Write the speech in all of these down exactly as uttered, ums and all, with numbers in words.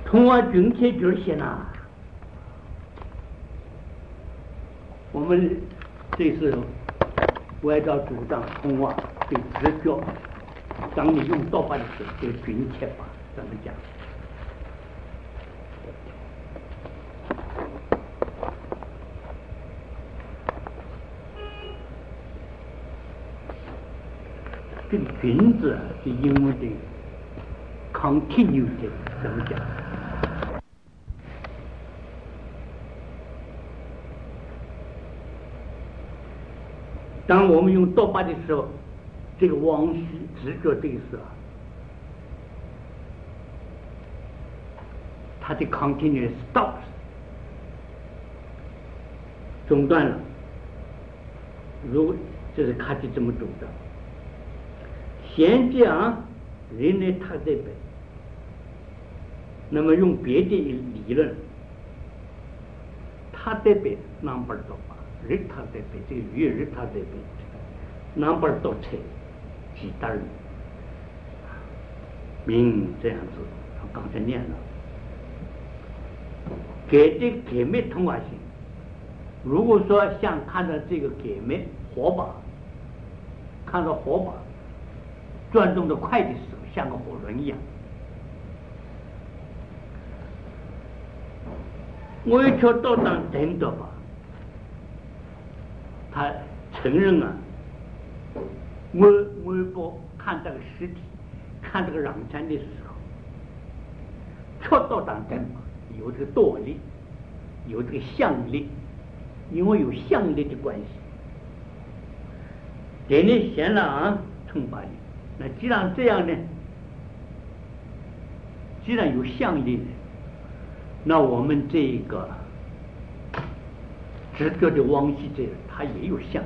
通话准确就是些呢，我们这是外道主张通话对直觉，当你用道法的时候，这个准确法怎么讲？这个准字是英文的 continuous 怎么讲？当我们用道法的时候，这个往昔直觉这个时候，它的 continuous stops 中断了。如果这是卡奇这么主张。先讲人类他这边，那么用别的理论，他这边 number 多吧，人他这边这个鱼人他这边 number 多车几单人，明这样子，他刚才念了，给这个给灭通话性。如果说像看到这个给灭火把，看到火把转动的快的时候，像个火轮一样。我一条道当真的吧，他承认啊，我我不看这个尸体，看这个壤山的时候，确道当真吧，有这个道力，有这个相力，因为有相力的关系。给你显了啊，称法力。那既然这样呢，既然有相力呢，那我们这个直觉的往昔这个，它也有相力，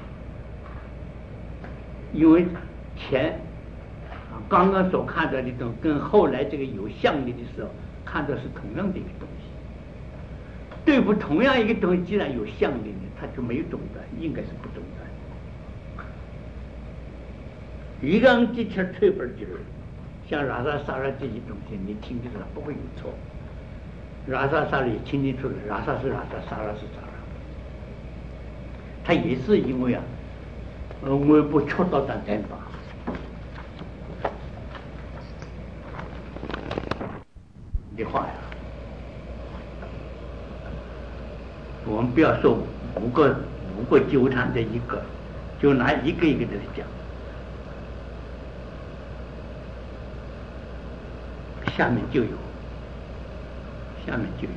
因为前啊刚刚所看到的这种跟后来这个有相力的时候看到是同样的一个东西，对付同样一个东西，既然有相力呢，它就没有中断，应该是不中断。一个机器吹本就是像拉萨萨拉这些东西，你听起来不会有错。拉萨萨拉也听清楚了，拉萨是拉萨，萨拉是萨拉。它也是因为啊，呃，我不确到当真法的话呀，我们不要说五个五个纠缠的一个，就拿一个一个的讲。下面就有，下面就有。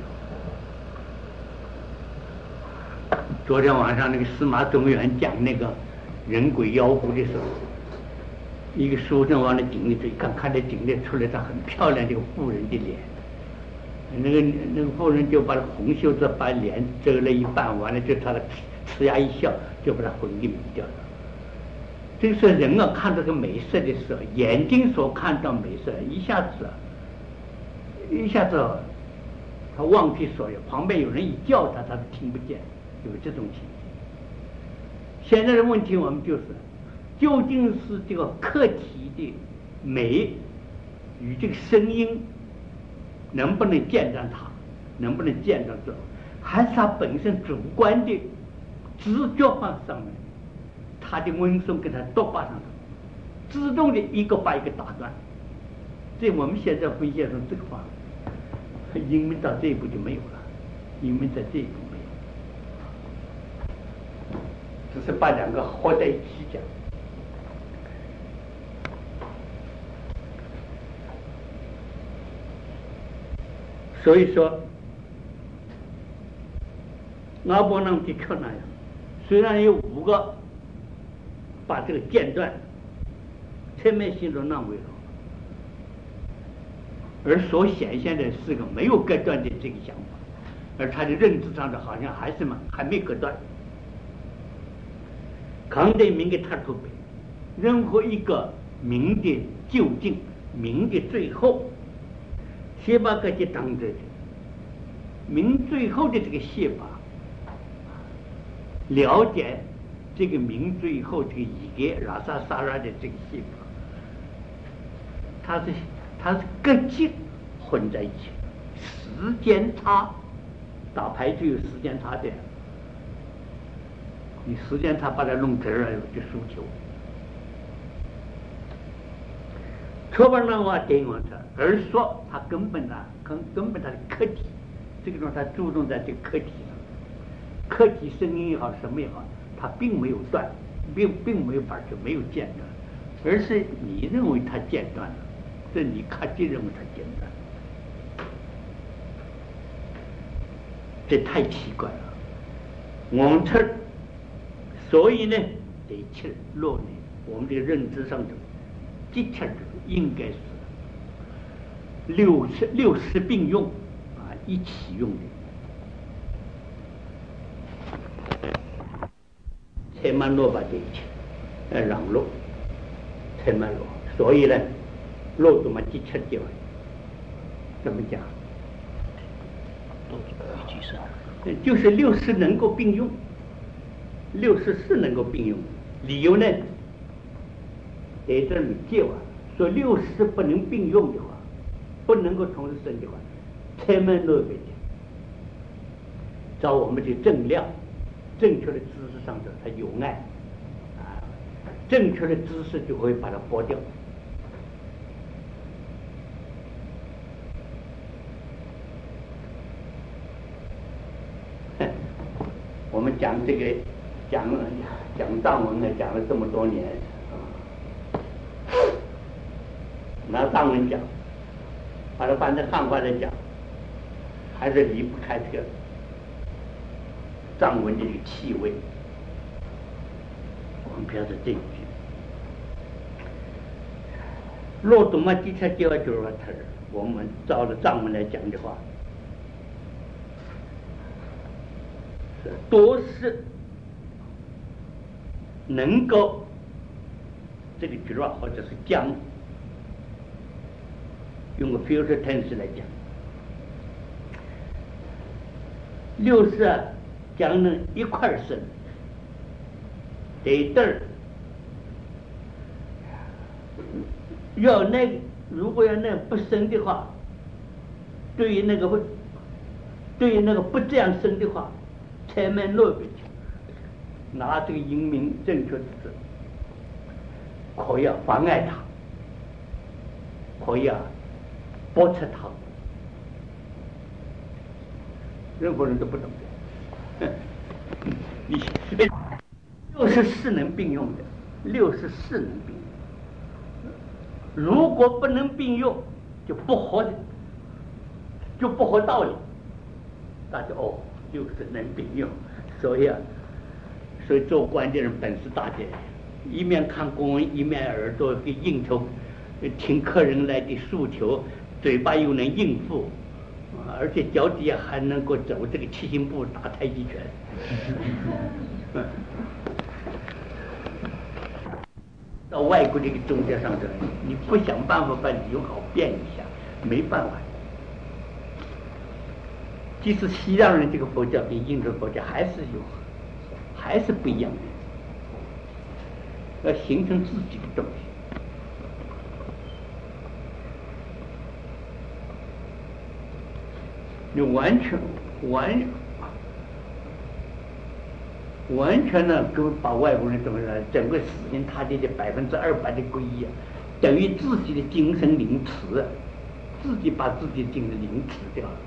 昨天晚上那个司马中原讲那个人鬼妖狐的时候，一个书生往那井里头一看，看着井里出来张很漂亮的妇人的脸，那个那个妇人就把红袖子把脸遮了一半，完了就他的呲牙一笑，就把他魂给迷掉了。这个时候人啊，看这个美色的时候，眼睛所看到美色，一下子啊。一下子他忘记所有，旁边有人一叫他，他都听不见，有这种情形。现在的问题我们就是，究竟是这个客体的美与这个声音能不能见到它，能不能见到这，还是它本身主观的直觉方上面，它的温顺跟它多巴上头，自动的一个把一个打断。这我们现在分析成这个方面。英文到这一步就没有了，英文在这一步没有，只是把两个合在一起讲。所以说，阿波那的确那样，虽然有五个把这个间断，侧面性都难为了。而所显现的是个没有隔断的这个想法，而他的认知上的好像还是嘛还没隔断。康德明给他出北，任何一个明的究竟、明的最后，先把这些当着的明最后的这个写法，了解这个明最后这个一个拉萨萨拉的这个写法，它是。它是各级混在一起， 时间差，打牌就有时间差的，你时间差把它弄直了就输球。错把那话点完了，而说他根本啊，根根本他的课题，这个东西他注重在这个课题上，课题声音也好，什么也好，他并没有断，并并没有把就没有间断，而是你认为他间断了，这你看就认为他间断，这太奇怪了。我们这，所以呢，这一切落呢，我们这个认知上头，的确应该是六十六十并用啊，一起用的。才曼罗把这一切，呃，让路，才曼罗，所以呢，路怎么的确就怎么讲？就是六十能够并用，六十是能够并用，理由呢？在这里借啊，说六十不能并用的话，不能够同时生的话，才曼罗别讲，照我们的正量。正确的知识上头，它有爱啊，正确的知识就会把它剥掉。我们讲这个，讲讲藏文呢，讲了这么多年啊，拿藏文讲，把它翻成汉话来讲，还是离不开这个藏文的一个气味。我们不要说这一句，若懂嘛，的确就要就是说，它我们照着藏文来讲的话，是多是能够这个句话或者是将，用个 future tense 来讲，六是啊。将能一块生，这对儿要那如果要那不生的话，对于那个不，对于那个不这样生的话，才曼罗别讲，拿这个英明正确的字，可以妨碍他，可以啊驳斥他，任何人都不懂的。你六十是能并用的，六十是能并用。如果不能并用，就不合的，就不合道理。大家哦，六十能并用，所以啊，所以做官的人本事大的，一面看公文，一面耳朵给应酬，听客人来的诉求，嘴巴又能应付。而且脚底下还能够走这个七星步打太极拳，到外国这个宗教上头，你不想办法把理由好变一下，没办法。即使西藏人这个佛教跟印度佛教还是有，还是不一样的，要形成自己的东西。你完全完完全呢，跟把外国人怎么着，整个死心塌地的百分之二百的皈依，等于自己的精神凌迟，自己把自己的精神凌迟掉了。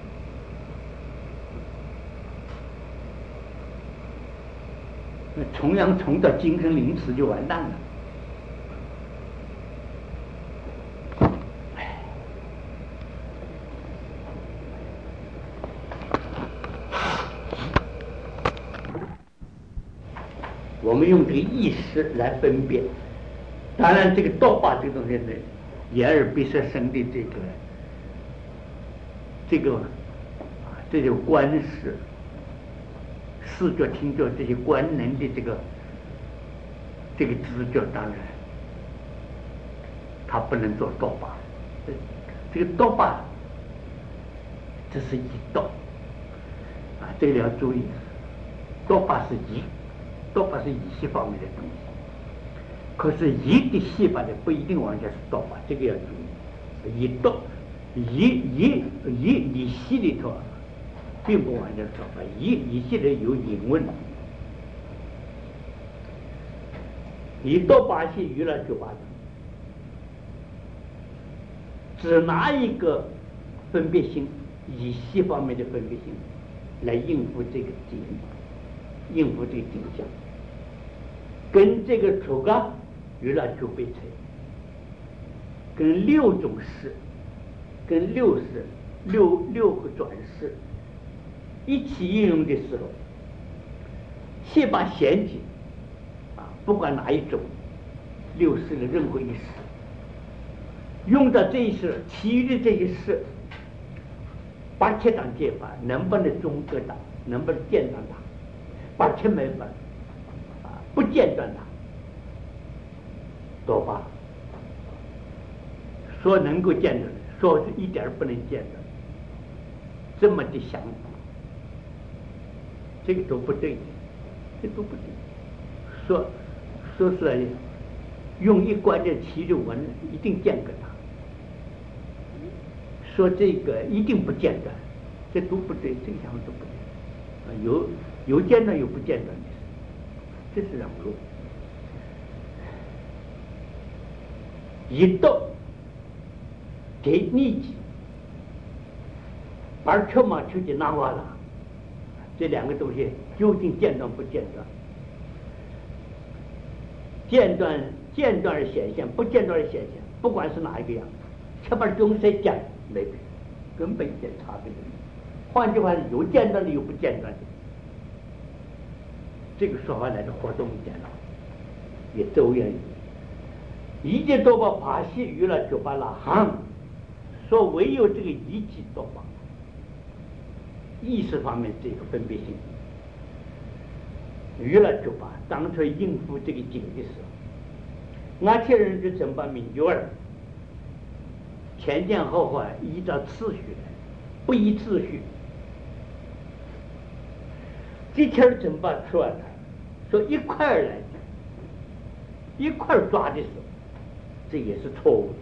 那重阳重到精神凌迟就完蛋了。我们用这个意识来分辨，当然这个道法这个东西呢，眼耳鼻舌身的这个这个啊，这种观视、视觉、听觉这些官能的这个这个知觉，当然它不能做道法。这个道法这是一道啊，这个要注意，道法是一。道法是乙系方面的东西，可是乙的系法呢不一定完全是道法，这个要注意。乙道乙乙乙乙系里头并不完全说法，乙乙系里有引问，乙到八系余了九八等，只拿一个分别心，乙系方面的分别心来应付这个景，应付这个景象，跟这个楚噶余了九倍财，跟六种事，跟六事六六个转世一起应用的时候，先把闲景啊，不管哪一种六事的任何一事用到这一事，其余的这一事把切当戒法，能不能中割它，能不能间断它，把切没法啊，不间断它多罢，说能够间断，说是一点不能间断，这么的想法，这个都不对，这都不对。说说是用一观的其中文一定间隔它，说这个一定不间断，这都不对，这个想法都不对。啊，有有间断有不间断的，这是让路。一到给逆境，而车马出去拿完了，这两个东西究竟间断不间断？间断间断是显现，不间断是显现，不管是哪一个样，切把中谁讲没别，根本一点差别都没有。换句话是有间断的有不间断的，这个说法来的活动一点了，也周延。一切多把法系娱乐就把拉行，说唯有这个一级多把意识方面这个分别性，娱乐就把当初应付这个景的时候，俺这人就怎把明觉儿前前后后依照次序来，不依次序。这天怎么把出来？说一块儿来，一块儿抓的时候，这也是错误的。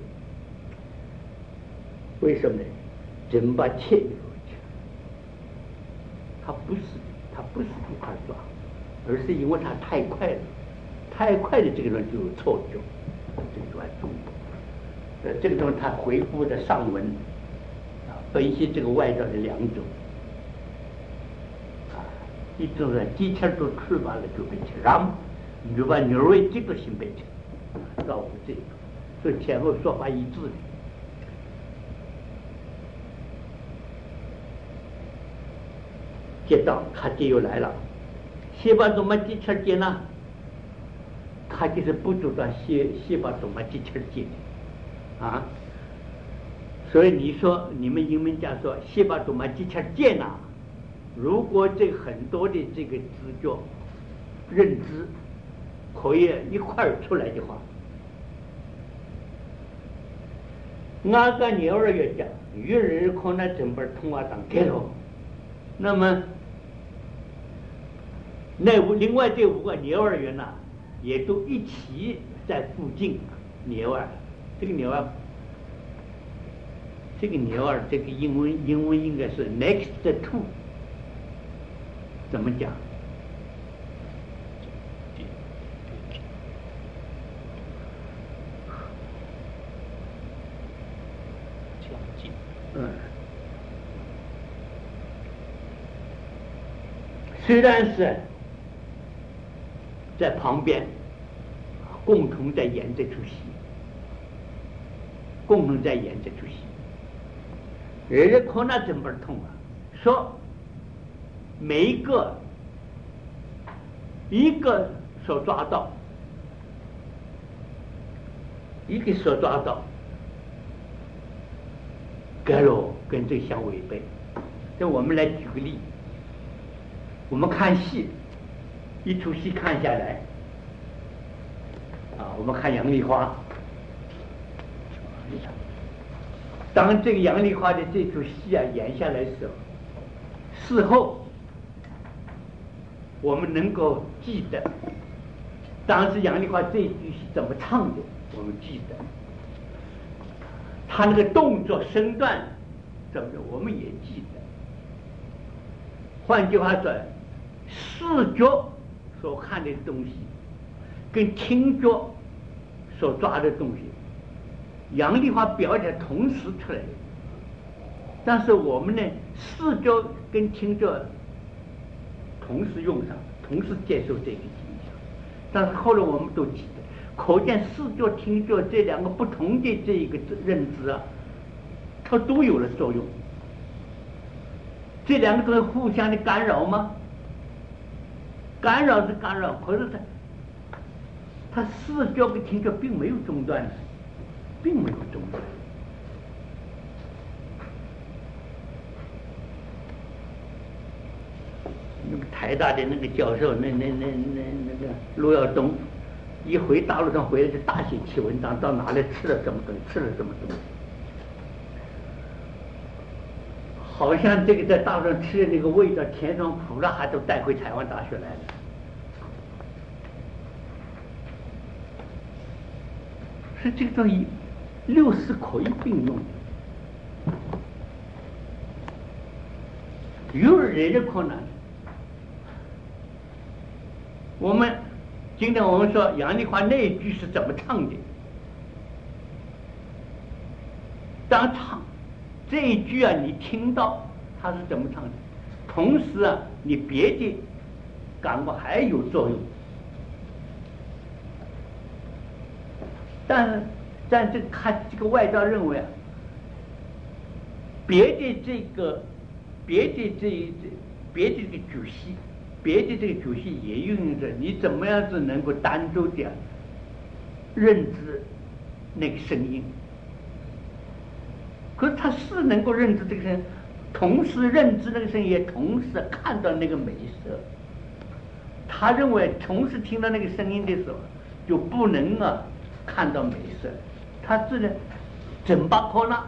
为什么呢？怎么把切入去？它不是，它不是一块抓，而是因为它太快了，太快的这个人就有错觉，这个就很重要。呃，这个东西他回复的上文啊，分析这个外道的两种。一种是几天都吃完了就被吃，然后你就把牛肉这个心被吃，照顾这个，所以前后说法一致的。接到他就又来了，先把怎么几天接呢？他就是不主张先先把怎么几天接的啊，所以你说你们英文讲说先把怎么几天接呢？如果这很多的这个知觉认知可以一块儿出来的话，俺个牛儿也讲，与人可能整本通话当开了，那么那五另外这五个牛儿园呢，也都一起在附近牛儿，这个牛儿，这个牛儿，这个英文英文应该是 next to。怎么讲？嗯，虽然是在旁边，共同在演这出戏，共同在演这出戏，人家可能怎么痛啊？说。每一个一个所抓到，一个所抓到，该喽跟这相违背。那我们来举个例，我们看戏，一出戏看下来，啊，我们看杨丽花，当这个杨丽花的这出戏啊演下来的时候，事后。我们能够记得当时杨丽花这一句是怎么唱的，我们记得他那个动作身段怎么着，我们也记得。换句话说，视觉所看的东西，跟听觉所抓的东西，杨丽花表演同时出来的。但是我们呢，视觉跟听觉同时用上，同时接受这个景象。但是后来我们都记得，可见视觉、听觉这两个不同的这一个认知啊，它都有了作用。这两个东西互相的干扰吗？干扰是干扰，可是它它视觉跟听觉并没有中断的，并没有中断。那个台大的那个教授，那那那那那个陆耀东，一回大陆上回来就大写起文章，到哪里吃了什么东西，吃了什么东西，好像这个在大陆上吃的那个味道甜酸苦辣，还都带回台湾大学来了。是这个东西，六识可以并用的，有人的困难。我们今天我们说杨丽花那一句是怎么唱的？当唱这一句啊，你听到他是怎么唱的，同时啊，你别的感官还有作用。但是在这看这个外道认为啊，别的这个别的这这别的这个主戏。别的这个主戏也运用着，你怎么样子能够单独的认知那个声音？可是他是能够认知这个声音，同时认知那个声音，也同时看到那个美色。他认为同时听到那个声音的时候，就不能啊看到美色。他自然整把可那，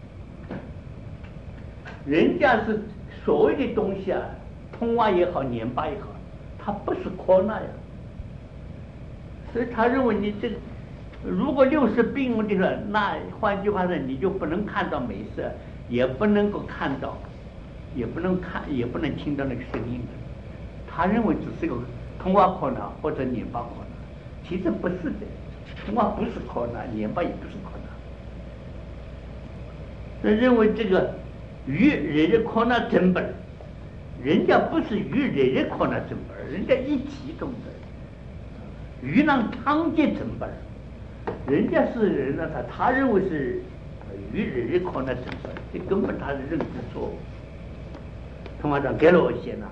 人家是所谓的东西啊。通话也好，黏巴也好，它不是可那呀，所以他认为你这个，如果六识并用的时候，那换句话说，你就不能看到美色，也不能够看到，也不能看，也不能听到那个声音。他认为只是个通话可那或者黏巴可那，其实不是的，通话不是可那，黏巴也不是可那。他认为这个与人的可那真本。人家不是与人人可那整本，人家一起懂的。与那汤界整本，人家是人呢，他他认为是与人人可那整本，这根本他是认知错误。通话长给了我写呢，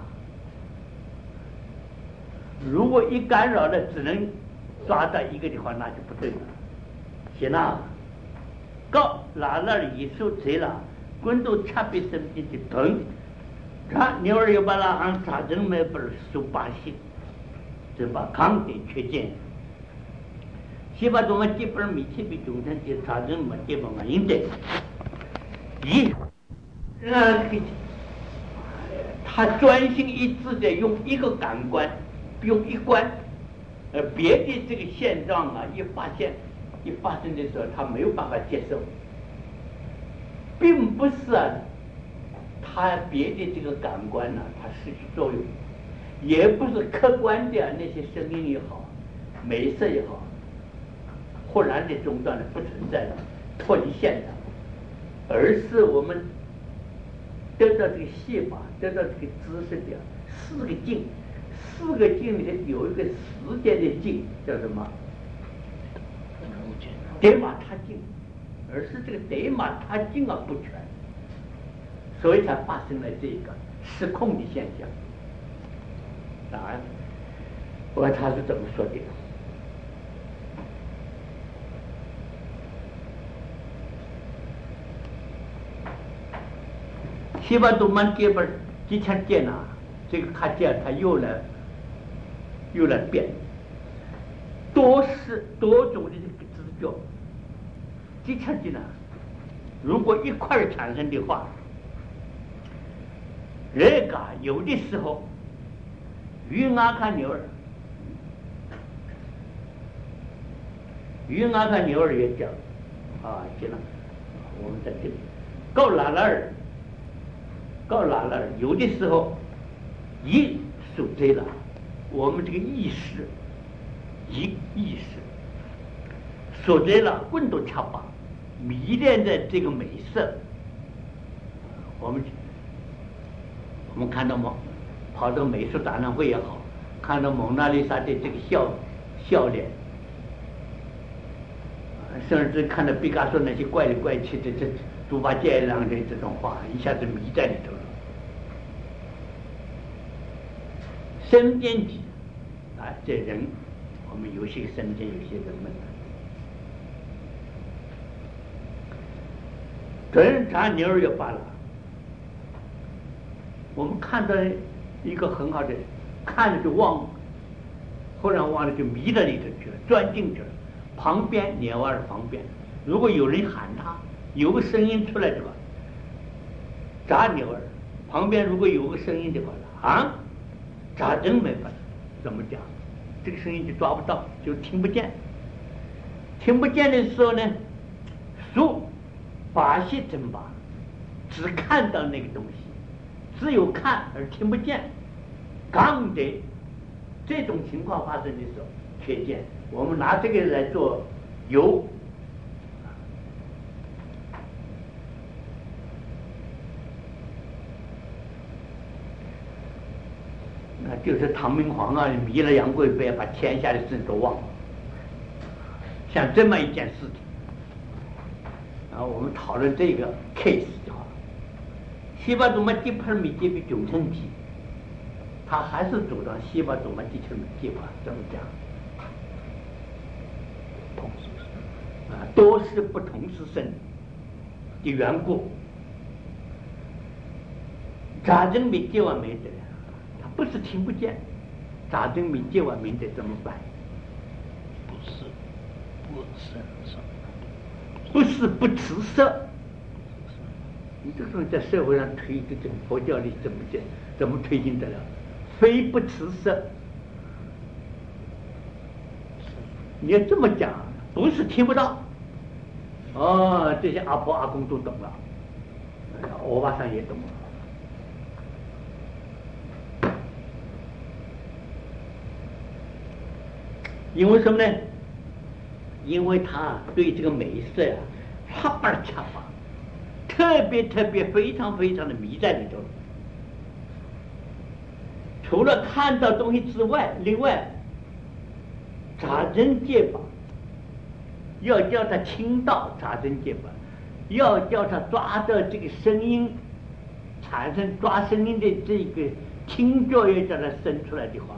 如果一干扰了，只能抓到一个的话，那就不对了。写呢，告哪那里受贼了，滚到恰别身边的疼。他牛儿又把那行查证没本数把戏，只把康的缺见。西巴多么基本米切比中间的查证么基本嘛应得。咦，那他专心一致的用一个感官，用一关，呃，别的这个现状啊，一发现一发生的时候，他没有办法接受，并不是啊。他别的这个感官呢、啊，它失去作用，也不是客观的、啊、那些声音也好，美色也好，忽然的中断了不存在了，脱离现象，而是我们得到这个戏法，得到这个知识的四个境，四个境里面有一个时间的境，叫什么？得马他境，而是这个得马他境啊不全。所以才发生了这个失控的现象。啊，我看他是怎么说的？西巴多曼这本几千件啊，这个看见他又来又来变，多是多种的这个知觉，几千件啊，如果一块儿产生的话。这个有的时候，鱼阿看牛儿，鱼阿看牛儿也讲啊，讲了， 我们在这里告哪哪儿，告哪哪儿，有的时候一受罪了，我们这个意识，一意识受罪了，混沌恰巴，迷恋在这个美色，我们我们看到吗？跑到美术展览会也好，看到蒙娜丽莎的这个笑笑脸，甚至看到毕加索那些怪里怪气的这猪八戒一样的这种画，一下子迷在里头了。身边级啊，这人我们有些身边有些人们，真查牛儿也罢了，我们看到一个很好的，看了就忘了，忽然忘了就迷到里头去了，钻进去了。旁边鸟儿旁边，如果有人喊他，有个声音出来的话，查牛儿旁边如果有个声音的话，啊，查真没法怎么讲，这个声音就抓不到，就听不见。听不见的时候呢，书把戏真把，只看到那个东西，只有看而听不见。刚的这种情况发生的时候，确见我们拿这个来做油，那就是唐明皇啊，迷了杨贵妃，把天下的事都忘了，像这么一件事情。然后我们讨论这个 case 就好了。西巴祖玛地盘米这个九层体，他还是主张西巴祖玛地层计划，怎么讲？啊，多是不同时生的缘故。查证没结完没得，他不是听不见，查证没结完没得怎么办？ 不是，不是， 不是不持色。你这种在社会上推这种佛教里怎么讲？怎么推进得了？非不持色。你要这么讲，不是听不到。哦，这些阿婆阿公都懂了，欧巴桑也懂了。因为什么呢？因为他对这个美色呀、啊，哈巴尔恰巴，特别特别非常非常的迷在里头。除了看到东西之外，另外查真戒法，要叫他听到查真戒法，要叫他抓到这个声音，产生抓声音的这个听觉，要叫他生出来的话。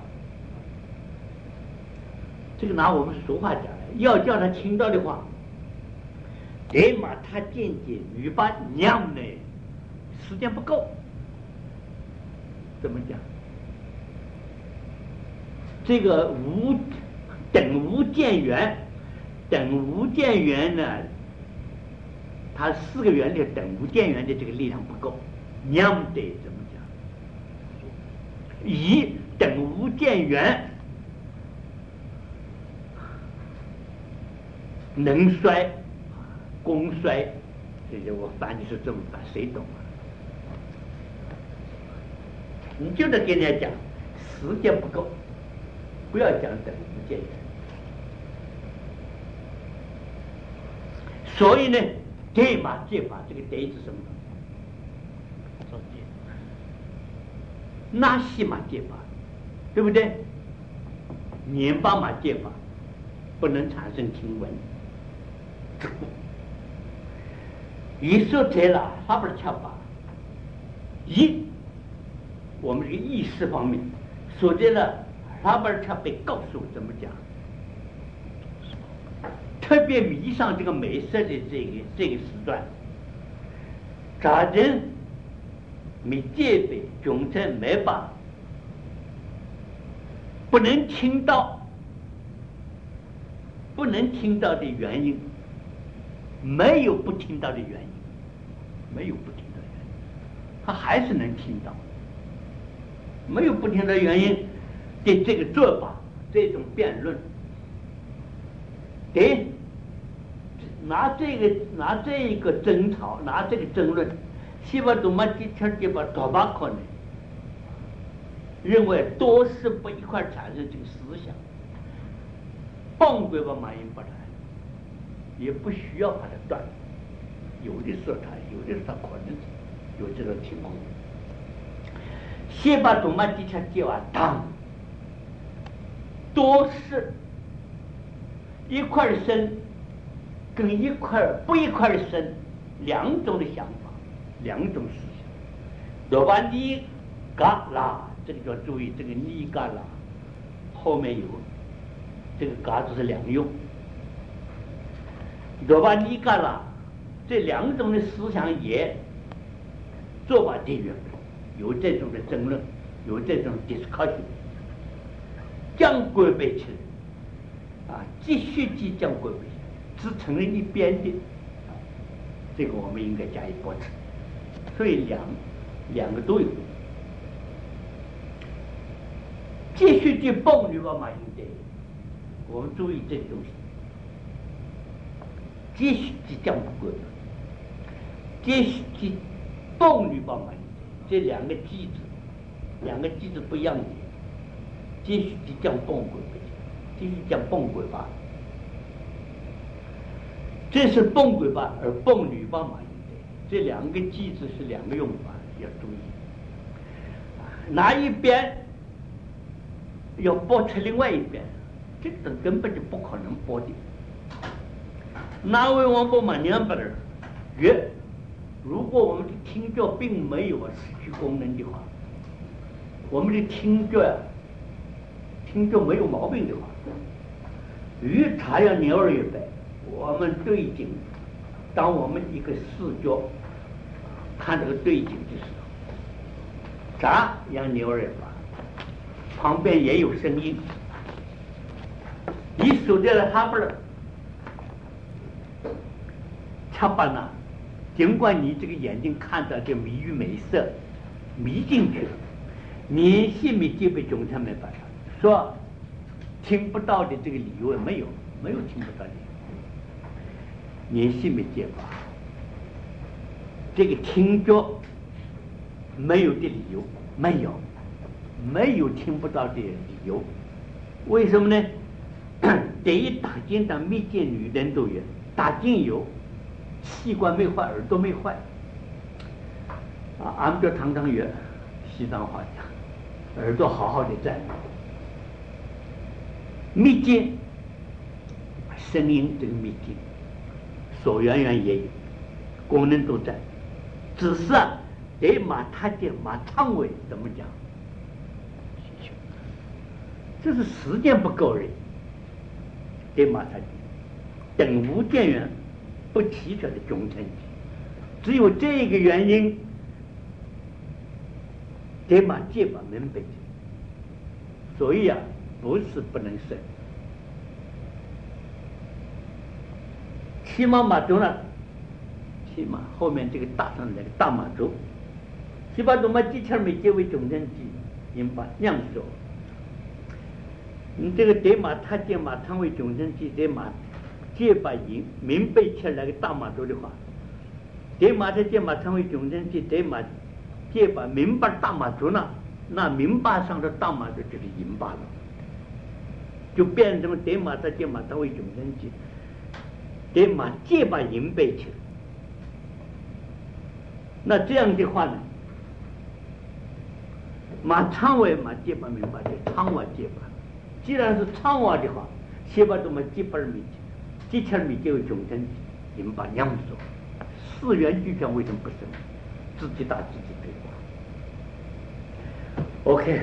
这个拿我们俗话讲，要叫他听到的话，得嘛他渐渐语把娘呢，时间不够。怎么讲？这个无等无见缘，等无见缘呢，它四个缘里等无见缘的这个力量不够，娘得怎么讲？以等无见缘。能衰，功衰，这些我翻译是这么翻，谁懂啊？你就得跟人家讲，时间不够，不要讲等无见缘。所以呢，对嘛戒法，这个对是什么？ 中间。 那西嘛戒法，对不对？年巴嘛戒法，不能产生听闻。一说这了，哈不是恰吧？一，我们这个意识方面说这了，哈不是恰被告诉怎么讲？特别迷上这个美色的这个这个时段，查人没戒备，总称没把，不能听到，不能听到的原因。没有不听到的原因，没有不听到的原因，他还是能听到。没有不听到的原因的这个做法，这种辩论，得拿这个拿这一个争吵，拿这个争论，西巴杜马吉切就把多巴可能认为多是不一块产生这个思想，崩归把马英不来，也不需要把它断。有的时候他，有的时候他可能有这种情况。西巴杜马吉切就啊当多是一块生跟一块不一块生两种的想法，两种思想。罗巴尼嘎拉，这个要注意，这个尼嘎拉后面有这个嘎字是两用。罗巴尼嘎拉这两种的思想也做把地缘，有这种的争论，有这种 discussion， 将归背起来啊，继续即将归背，只承认一边的，这个我们应该加以驳斥。所以两两个都有。继续去蹦女把马英的，我们注意这个东西。继续即将不归，继续即蹦女把马英的，这两个机制，两个机制不一样的。继续即将蹦归，继续将蹦归吧。这是蹦归吧，而蹦女把马英的，这两个机制是两个用法，要注意。哪一边要驳斥另外一边，这个根本就不可能驳的。哪位王伯马两本儿，越如果我们的听觉并没有失去功能的话，我们的听觉呀、啊，听觉没有毛病的话，越查要牛儿越白。我们对景，当我们一个视觉看这个对景的时候，咋样牛儿也白，旁边也有声音，你守在了哈边儿。恰巴呢？尽管你这个眼睛看到这迷于美色，迷进去了，你心里就被中餐没办法说听不到的这个理由也没有，没有听不到的，你心里结巴，这个听觉没有的理由没有，没有听不到的理由，为什么呢？第一，打进的密见女人都有，打进有。器官没坏，耳朵没坏啊！俺们这常常有西藏话讲，耳朵好好的在，密接声音这个密接，手圆圆也有，功能都在，只是啊，得马他的马肠胃怎么讲？这是时间不够而已，得马他的等无见缘。不提出的中层级，只有这个原因，得把戒法明白。所以啊，不是不能生。骑马马族呢，骑马后面这个大上来个大马族，西巴多马机器没结为中层级，应把酿说。你这个得马他戒马汤为中层级，得马。戒把银明白起来个大马族的话，得马在戒马成为中正期，得马戒把明白大马族呢，那明白上的大马族就是银巴了，就变成得马在戒马成为中正期，得马戒把银背起来。那这样的话呢，马昌为马戒把明白就昌瓦戒把，既然是昌瓦的话，先把这么戒把米。这条米就有中正，你们把娘说，四元俱全为什么不生？自己打自己对话。OK，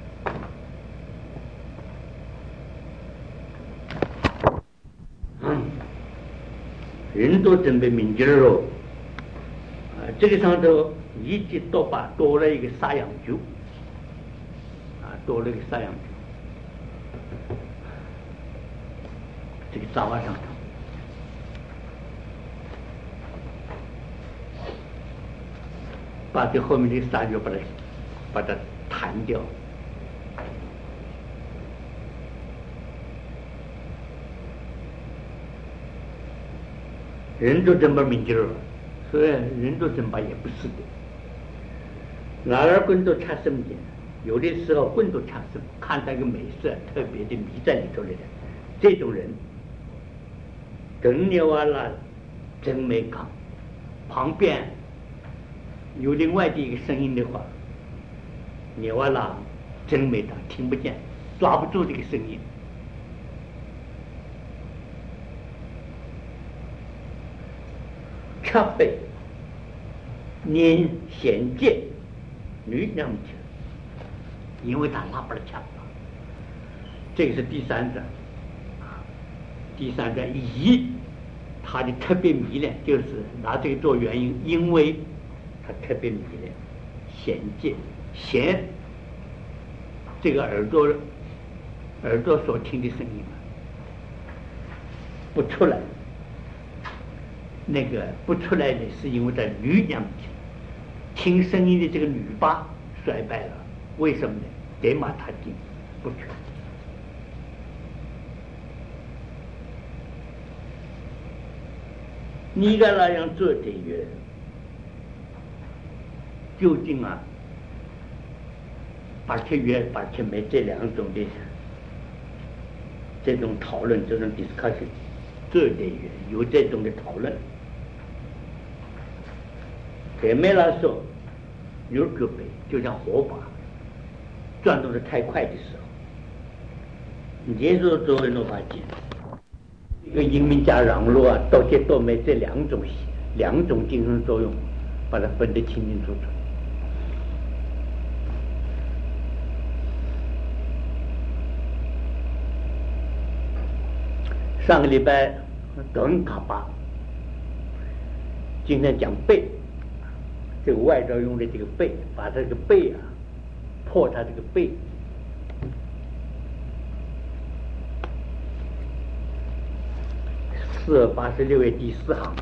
嗯，人都准备明镜了，啊，这个上头一直多把多了一个杀羊酒，啊，多了一个杀羊酒，这个杂瓦上头。把这后面的沙就把它把它弹掉， 人都这么明劲儿了，所以人都这么也不是的。哪儿棍都恰什么的，有的时候棍都恰什么，看到一个美色特别的迷在里头的人，这种人，更牛啊啦，真没讲。旁边有另外的一个声音的话，牛啊啦，真没讲，听不见，抓不住这个声音。恰背念显见女娘子，因为他拉不了恰，这个是第三段。第三段以他的特别迷恋，就是拿这个做原因，因为他特别迷恋显见，显这个耳朵耳朵所听的声音不出来，那个不出来的是因为在女娘听声音的这个女巴衰败了，为什么呢？得马他进不出来。你该那样做的月，究竟啊，而且月而且没这两种的这种讨论，这种 discussion， 做的月有这种的讨论。也没来说有个背，就像火把转动的太快的时候，你这时候作为罗发现。一个英明加让路啊，多些多没这两种两种精神作用，把它分得清清楚楚。上个礼拜等卡巴，今天讲背，这个外招用的这个背，把这个背啊破它这个背。四八十六页第四行，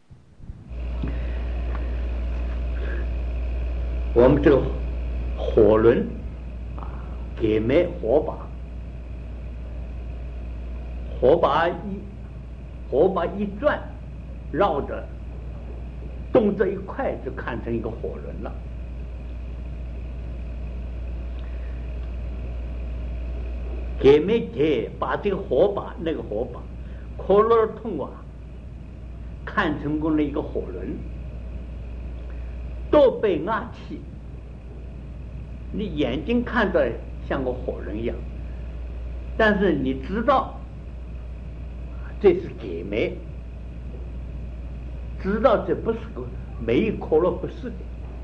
我们这个火轮啊，给没火把，火把一火把一转，绕着动这一块就看成一个火轮了。给没给把这个火把那个火把。可乐痛啊，看成功了一个火轮，都被压气，你眼睛看到像个火轮一样，但是你知道这是给没，知道这不是个没有可乐不是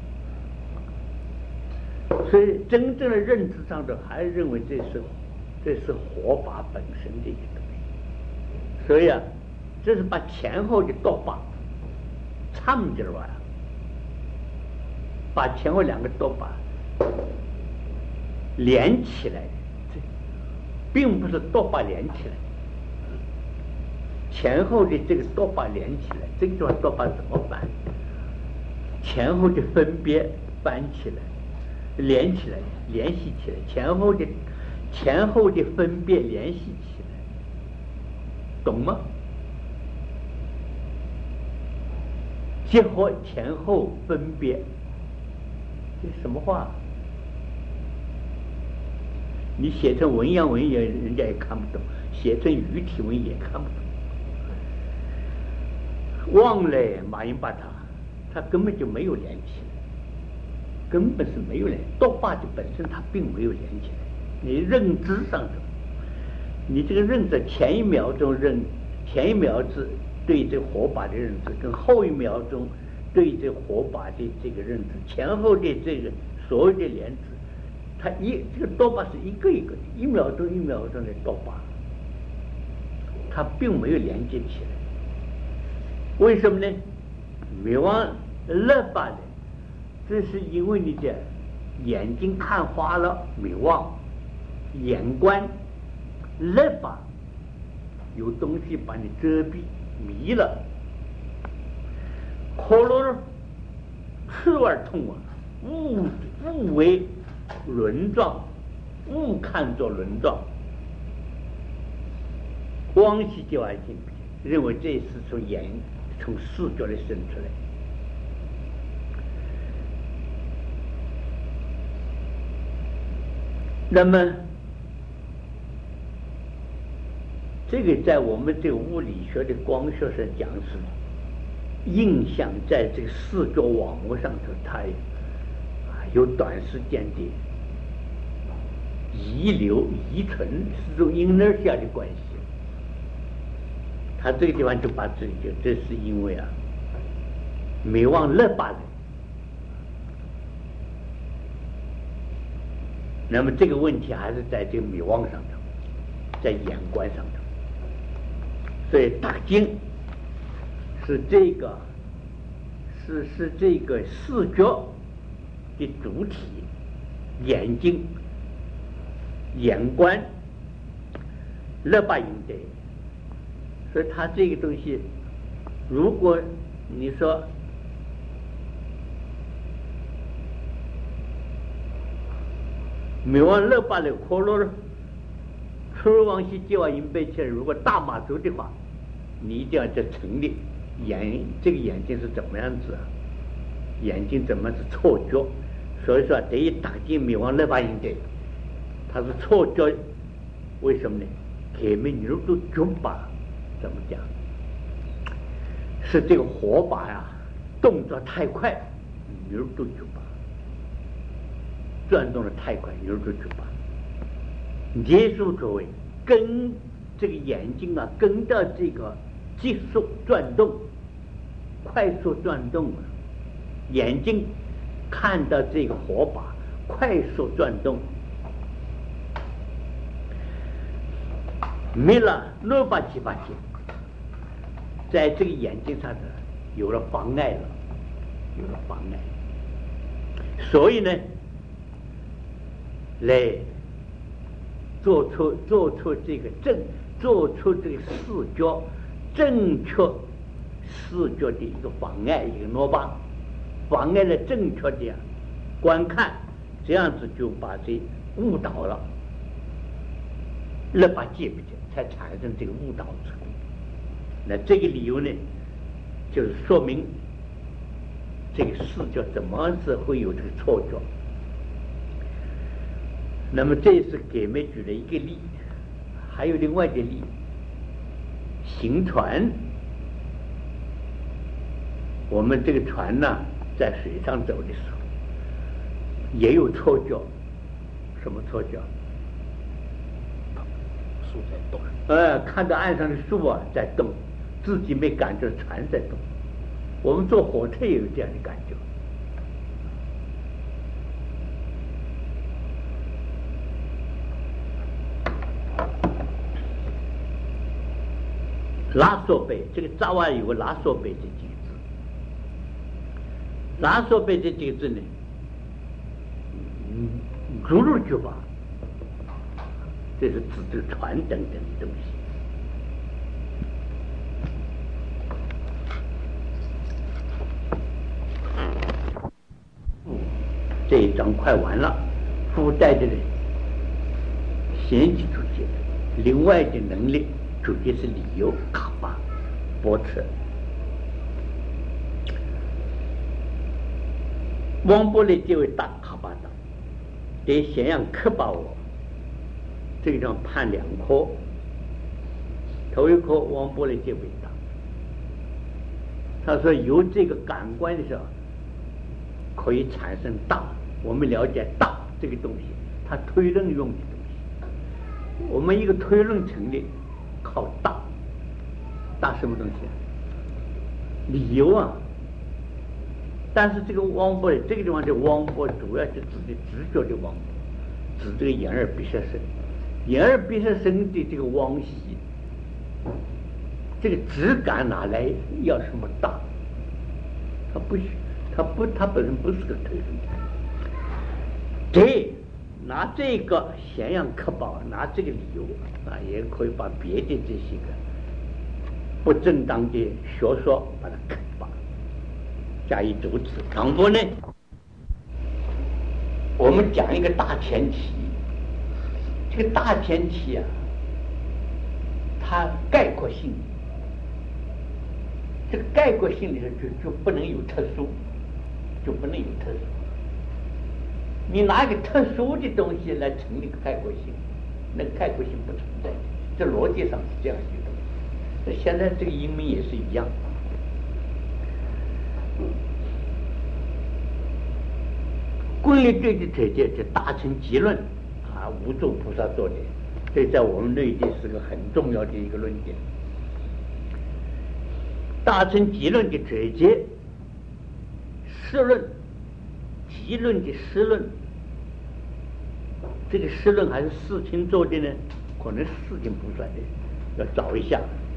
的，所以真正的认知上头还认为这是这是火把本身的一个。所以啊，这是把前后的多把掺进来，把前后两个多把连起来，这并不是多把连起来，前后的这个多把连起来，这个地方多把怎么办？前后的分别搬起来，连起来，联系起来，前后的前后的分别联系起来。懂吗？结合前后分别，这什么话？你写成文言文也人家也看不懂，写成语体文也看不懂。忘了马英把它，它根本就没有连起来，根本是没有连。多巴的本身它并没有连起来，你认知上头。你这个认知，前一秒钟认，前一秒是对这火把的认知，跟后一秒钟对这火把的这个认知，前后的这个所有的连子，它一这个多巴是一个一个的，一秒钟一秒钟的多巴，它并没有连接起来。为什么呢？没忘乐巴的，这是因为你的眼睛看花了，没忘眼观。乐吧，有东西把你遮蔽迷了，可乐刺而痛啊，误误为轮状，误看作轮状，光系就爱进认为这是从眼从视觉里生出来。那么这个在我们这个物理学的光学上讲是印象在这个视觉网络上头，它有短时间的遗留遗存，是种 inertia 的关系。他这个地方就把这个，这是因为啊，美望勒巴人。那么这个问题还是在这个美望上头，在眼观上头。所以大经是这个是是这个视觉的主体，眼睛眼观勒巴应得。所以它这个东西，如果你说美望勒巴的可罗出往西接往银背切，如果大马族的话，你一定要在成立眼这个眼睛是怎么样子啊？眼睛怎么是错觉？所以说等于打进美望勒巴应得，它是错觉，为什么呢？前面牛都脚把怎么讲？是这个火把呀，动作太快，牛都脚把转动的太快，牛都脚把。结束作为跟这个眼睛啊，跟到这个急速转动、快速转动，眼睛看到这个火把快速转动，没了六八七八七，在这个眼睛上的有了妨碍了，有了妨碍，所以呢，来做出做出这个正，做出这个视觉正确视觉的一个妨碍，一个挪巴，妨碍了正确的观看，这样子就把这误导了，勒巴戒不戒，才产生这个误导之功。那这个理由呢，就是说明这个视觉怎么是会有这个错觉。那么这是给没举了一个例，还有另外的例，行船，我们这个船呢在水上走的时候也有错觉。什么错觉？ 树在动， 呃，看到岸上的树啊在动，自己没感觉船在动。我们坐火车也有这样的感觉。拉索贝，这个扎瓦有个拉索贝这几个字，拉索贝这几个字呢，嗯，逐入去吧，这是指这个船等等的东西。这一章快完了，附带的呢，先期主节，另外的能力。主题是理由卡巴波车，王伯的这位大卡巴党得先让克巴我，这个叫判两科，头一科王伯的这位党，他说由这个感官的时候可以产生大，我们了解大这个东西，它推论用的东西，我们一个推论成立。靠大，大什么东西啊？理由啊！但是这个汪波，这个地方的汪波主要是指的直觉的汪波，指这个眼耳鼻舌身，眼耳鼻舌身的这个汪习，这个质感哪来要什么大？它不许，它不，它本身不是个推论。对。拿这个咸阳科宝，拿这个理由啊，也可以把别的这些个不正当的学说把它砍伐，加以阻止。倘若呢，我们讲一个大前提，这个大前提啊，它概括性这个概括性里头就就不能有特殊，就不能有特殊。你拿一个特殊的东西来成立概括性，那个概括性不存在的，这逻辑上是这样写的。那现在这个英文也是一样。规律对的特点是大乘结论啊，无著菩萨做的，这在我们内地是个很重要的一个论点。大乘结论的特点，释论，结论的释论，这个释论还是世亲做的呢？可能是世亲不算的，要找一下。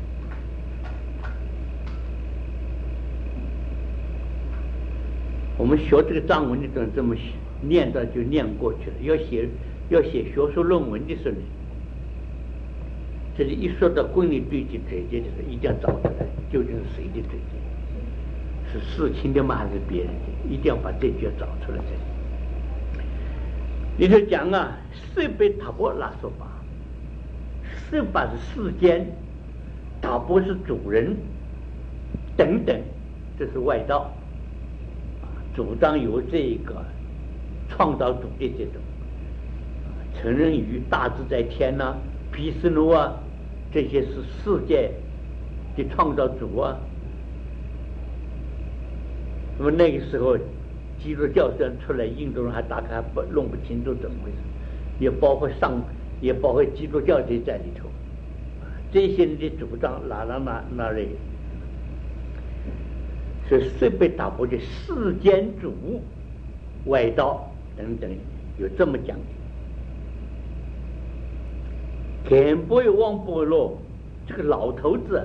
我们学这个藏文的都这么念到就念过去了。要写要写学术论文的时候呢，这里一说到规律对峙推荐的时候，一定要找出来究竟是谁的推荐，是世亲的吗还是别人的？一定要把这句要找出来。这里头讲啊，色被塔波拉说法，色法是世间，塔波是主人等等，这是外道。主张由这个创造主的这种承认于大自在天呐、啊、毗湿奴啊，这些是世界的创造主啊。那么那个时候基督教虽然出来，印度人还大概不弄不清楚怎么回事，也包括上也包括基督教这在里头，这些人的主张哪哪哪哪里，所以设备打破的世间主外道等等，有这么讲的。田波王波罗这个老头子，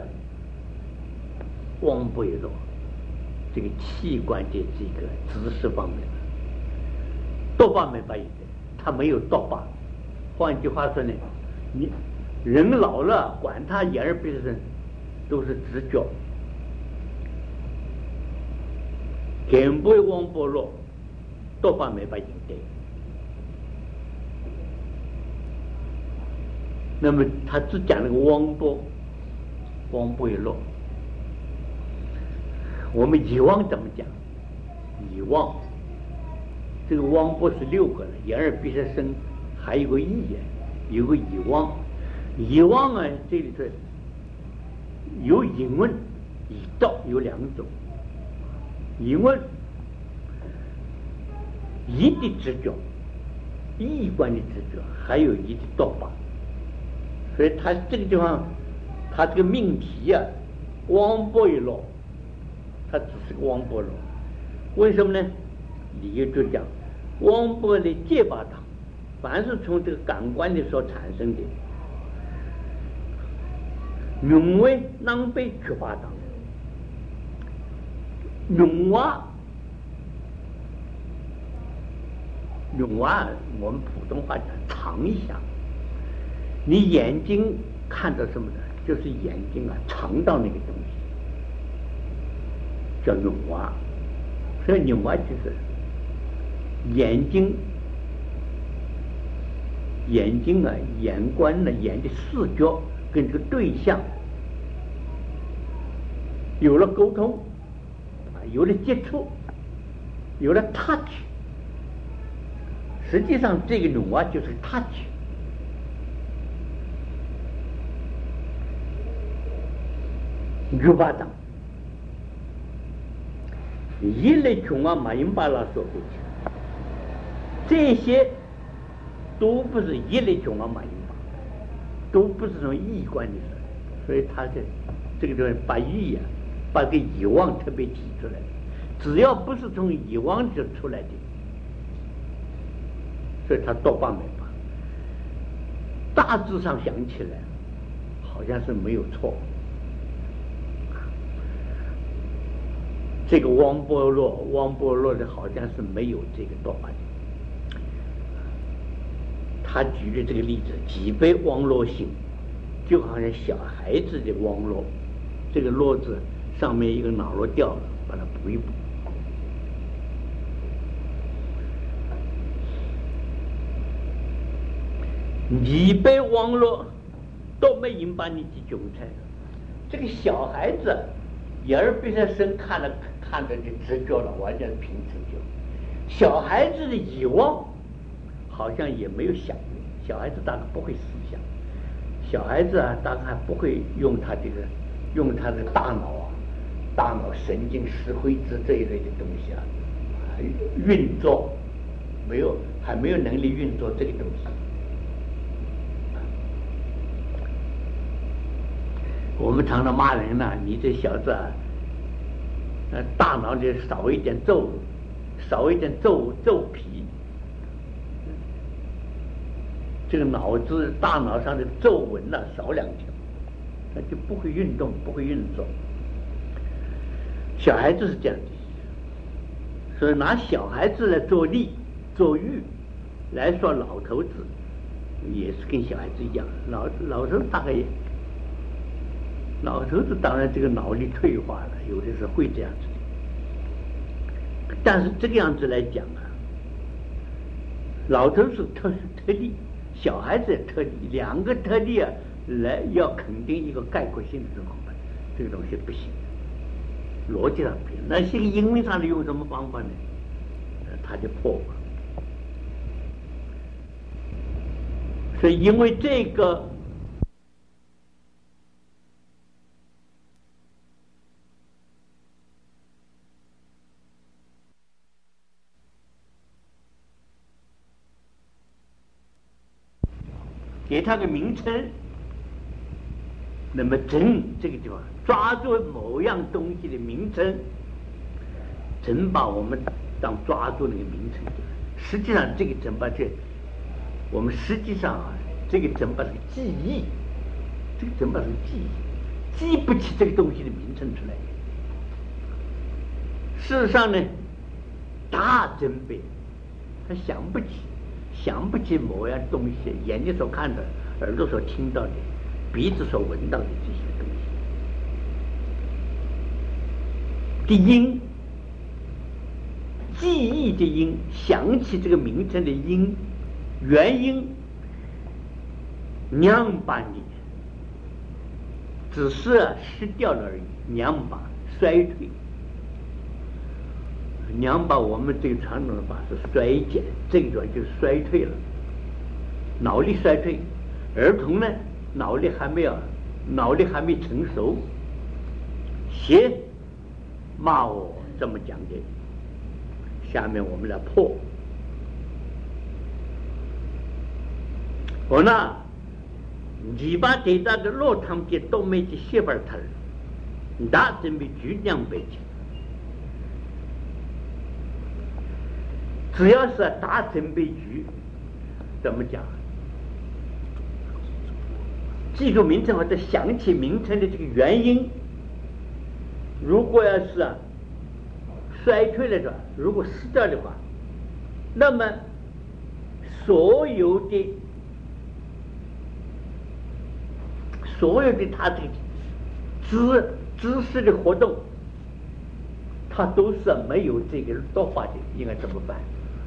王波罗这个器官的这个知识方面，多半没发现的，他没有多半。换句话说呢，你人老了，管他眼耳鼻舌身，都是直觉。田波王波罗多半没发现的。那么他只讲那个汪波，汪波一落。我们遗忘怎么讲？遗忘，这个汪波是六个了，眼耳鼻舌身，还有个意言，有个遗忘。遗忘啊，这里头有疑问、疑道有两种。疑问，疑的直觉，意观的直觉，还有疑的道法。所以他这个地方，他这个命题啊，汪波一落，他只是个汪波罗。为什么呢？理由就讲，汪波的戒法堂，凡是从这个感官的所产生的，名为囊被缺法堂。臃娃，臃娃，我们普通话讲尝一下。你眼睛看到什么呢？就是眼睛啊，尝到那个东西，叫臃娃。所以臃娃就是眼睛，眼睛啊，眼观呢，眼的视觉跟这个对象有了沟通。有了接触，有了 touch， 实际上这个臃娃就是 touch。如巴当，一类穷啊，马英巴拉说回去，这些都不是一类穷啊，马英巴，都不是从意观的事，所以他这这个地方把意啊。把个遗忘特别提出来，只要不是从遗忘就出来的，所以他多半没法。大致上想起来，好像是没有错。这个汪波罗，汪波罗的好像是没有这个多半的。他举的这个例子，几杯汪罗性，就好像小孩子的汪罗，这个罗字。上面一个脑螺掉了，把它补一补。你被网络都没引把你去韭菜，这个小孩子眼儿闭上生看了看着就直觉了，完全是凭直觉。小孩子的遗忘好像也没有想过，小孩子大概不会思想，小孩子啊大概还不会用他这个用他的大脑啊，大脑神经石灰质这一类的东西啊运作，没有还没有能力运作这个东西。我们常常骂人呢、啊，你这小子啊，呃，大脑里少一点皱，少一点皱皱皮，这个脑子大脑上的皱纹呢、啊、少两条，那就不会运动，不会运作。小孩子是这样的，所以拿小孩子来做例做喻来说，老头子也是跟小孩子一样，老老头子大概也。老头子当然这个脑力退化了，有的时候会这样子的，但是这个样子来讲啊，老头是特特例，小孩子也特例，两个特例啊，来要肯定一个概括性的这种东西，这个东西不行，逻辑上不行。那些英文上的用什么方法呢？呃，他就破了。所以因为这个。给它个名称，那么真这个地方抓住某样东西的名称，真把我们当抓住那个名称。实际上这个真把这我们实际上啊，这个真把是个记忆，这个真把是个记忆，记不起这个东西的名称出来。事实上呢，大真备他想不起。想不起某样东西，眼睛所看的，耳朵所听到的，鼻子所闻到的这些东西的因，记忆的因，想起这个名称的因，原因，娘把你只是啊失掉了而已，娘把衰退。娘把我们这个传统的法是衰减，这个就是衰退了，脑力衰退。儿童呢，脑力还没有，脑力还没成熟。邪骂我这么讲的，下面我们来破。我呢，你把这大的落汤的都没去写本他，那准备举两杯去。只要是大成悲剧，怎么讲？记住名称或者想起名称的这个原因，如果要是啊衰退了的话，如果失掉的话，那么所有的所有的他这个知知识的活动，它都是没有这个多化的，应该怎么办？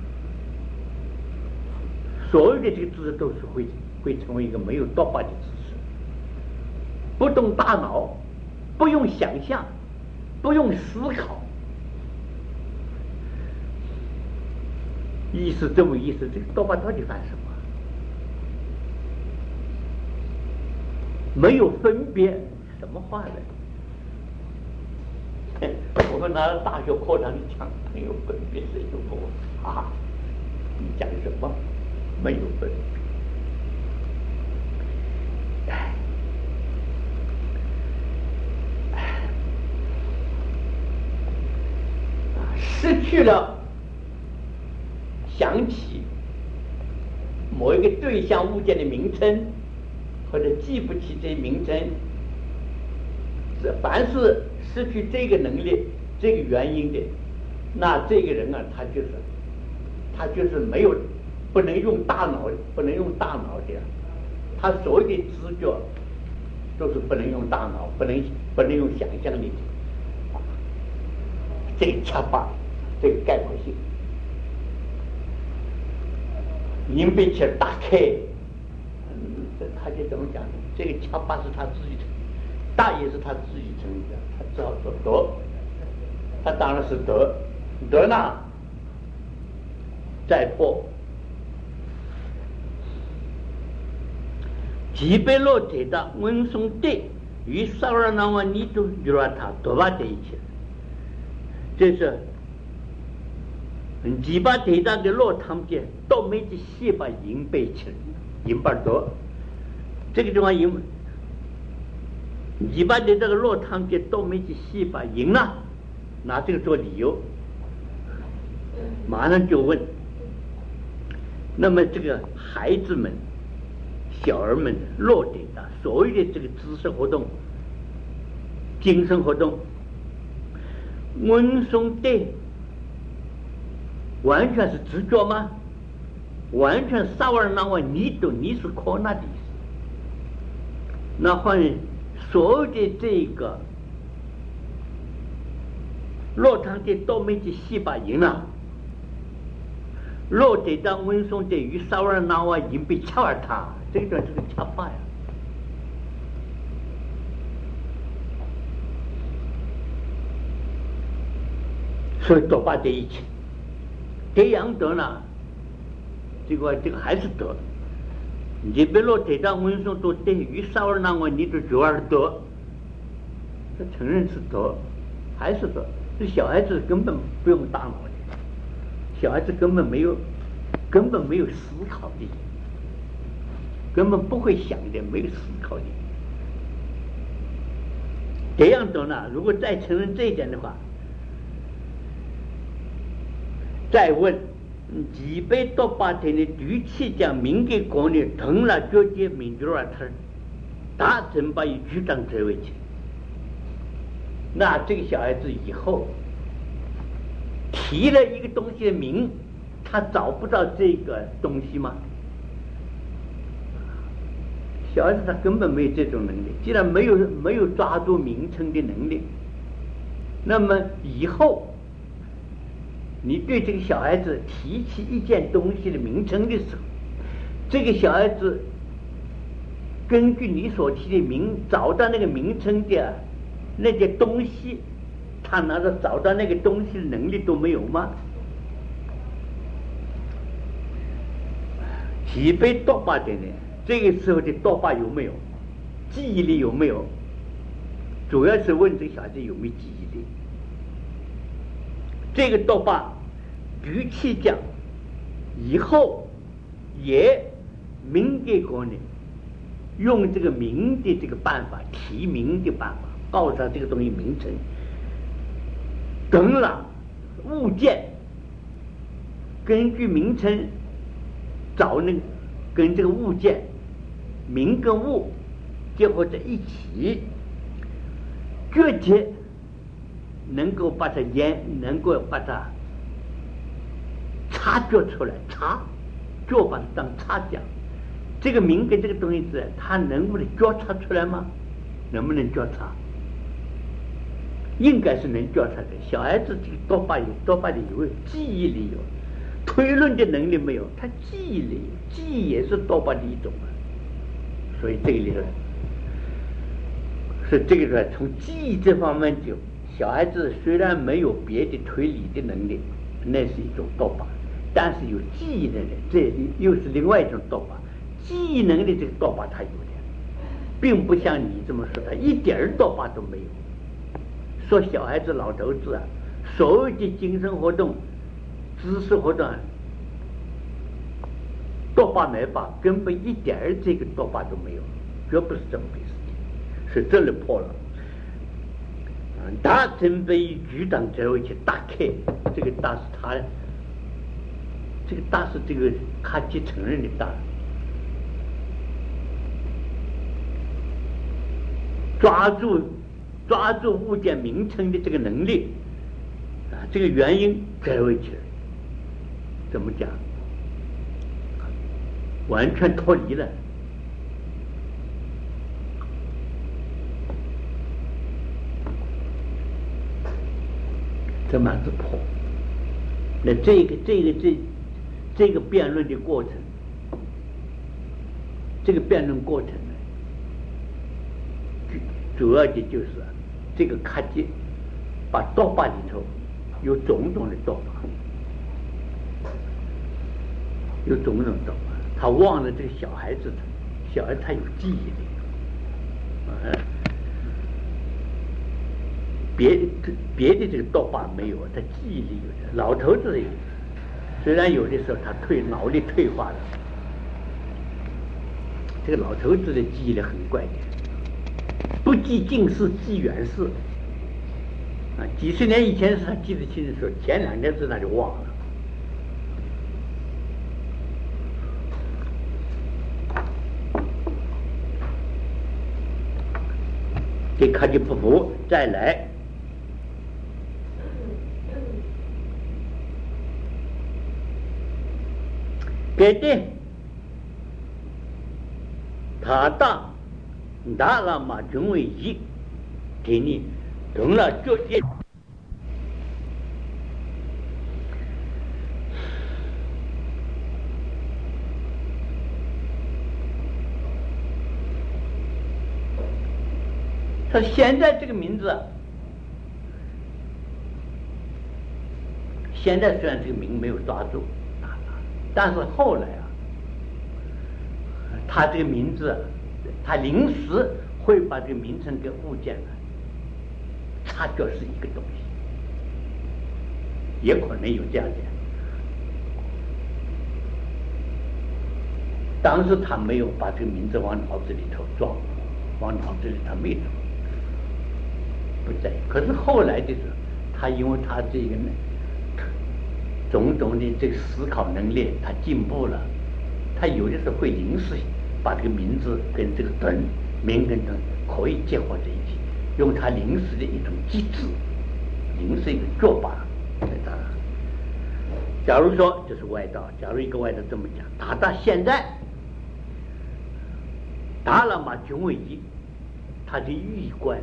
所有的这个知识都是会会成为一个没有多化的知识，不动大脑，不用想象，不用思考，意思这么意思，这个多化到底干什么？没有分别，什么话呢？我们拿大学课堂里讲没有分别是有佛啊，你讲什么？没有分别。失去了想起某一个对象物件的名称，或者记不起这名称，凡是失去这个能力、这个原因的，那这个人啊，他就是他就是没有不能用大脑，不能用大脑的，他所有的知觉都是不能用大脑，不能不能用想象力的。这个恰巴，这个概括性，您被打开，嗯，他就怎么讲？这个恰巴是他自己的， 大也是他自己成立的，他只好说得，他当然是得，得呢，再破。지배로 되다 원송 때 위사월 나와 니도 유라타 도바돼 있지. 그래서 지바 되다的落汤界都没去细把银背起来，银把多，这个地方银，你把的这个落汤界都没去细把银了，拿这个做理由，马上就问，那么这个孩子们。小儿们落点的所谓的这个知识活动、精神活动，文松对完全是直觉吗？完全萨瓦尔那瓦你都你是可那的意思。那换所有的这个落汤的都没去细把赢了。落得当文松的与萨瓦尔那瓦已经被掐尔他。这个是个恰法呀，所以多把在一起，这样得呢，这个这个还是得。你别落这张文松都对于少儿那个你就觉而得，这承认是得，还是得。这小孩子根本不用大脑的，小孩子根本没有，根本没有思考力。根本不会想的，没有思考的。这样的呢，如果再承认这一点的话，再问几百多八天的举起将民给国内成了绝对民主而成，大臣把以局长职位去，那这个小孩子以后提了一个东西的名，他找不到这个东西吗？小孩子他根本没有这种能力，既然没有没有抓住名称的能力，那么以后你对这个小孩子提起一件东西的名称的时候，这个小孩子根据你所提的名找到那个名称的那些东西，他拿着找到那个东西的能力都没有吗？几倍多巴的呢？这个时候的多巴有没有？记忆力有没有？主要是问这个小孩子有没有记忆力。这个多巴举起讲以后也明给国内用这个名的这个办法，提名的办法，告诉他这个东西名称，等了物件，根据名称找那个跟这个物件名跟物结合在一起，具体能够把它研，能够把它察觉出来，察就把它当察讲。这个名跟这个东西是，它能不能觉察出来吗？能不能觉察？应该是能觉察的。小孩子这个多半有，多半的有记忆力有，推论的能力没有，他记忆力，记忆也是多半的一种啊。所以这个里头是这个说，从记忆这方面就，小孩子虽然没有别的推理的能力，那是一种多半，但是有记忆能力，这又是另外一种多半。记忆能力这个多半他有的，并不像你这么说，他一点多半都没有。说小孩子、老头子啊，所有的精神活动、知识活动，多半没法，根本一点儿这个多半都没有，绝不是这么回事。是这里破了。大臣被局长职位去大开，这个大是他，这个大是这个他去承认的大。抓住抓住物件名称的这个能力啊，这个原因在为起来，怎么讲？完全脱离了。这么子破。那这个这个这这个辩论的过程，这个辩论过程呢， 主要的就是这个卡吉把刀把里头有种种的刀法，有种种刀法，他忘了这个小孩子，小孩他有记忆力，呃，别别的这个刀法没有，他记忆力有的，老头子有，虽然有的时候他退脑力退化了，这个老头子的记忆力很怪的。不记近事，记远事。啊，几十年以前是他记得清的时候，前两天事他就忘了。给卡吉普普再来，给的他大。达拉玛军为一，给你懂了这些。他现在这个名字，现在虽然这个名没有抓住，但是后来啊，他这个名字。他临时会把这个名称给误解了，它就是一个东西，也可能有这样的。当时他没有把这个名字往脑子里头装，往脑子里他没装，不在意。可是后来的时候，他因为他这个呢，种种的这个思考能力，他进步了，他有的时候会临时。把这个名字跟这个盾名跟盾可以结合在一起，用它临时的一种机制，临时一个做法来达到。假如说这是外道，假如一个外道这么讲，达到现在达拉玛军为一，他是玉官，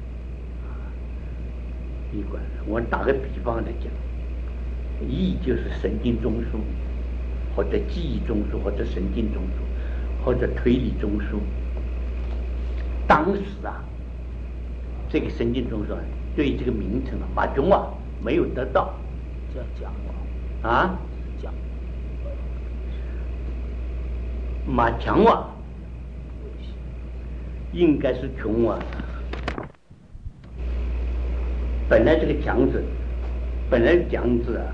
玉官。我打个比方来讲，意就是神经中枢，或者记忆中枢，或者神经中枢。或者推理中枢，当时啊，这个神经中枢对这个名称啊，马中啊没有得到， 这样讲啊， 讲马强啊，应该是穷啊。本来这个强字，本来强字啊。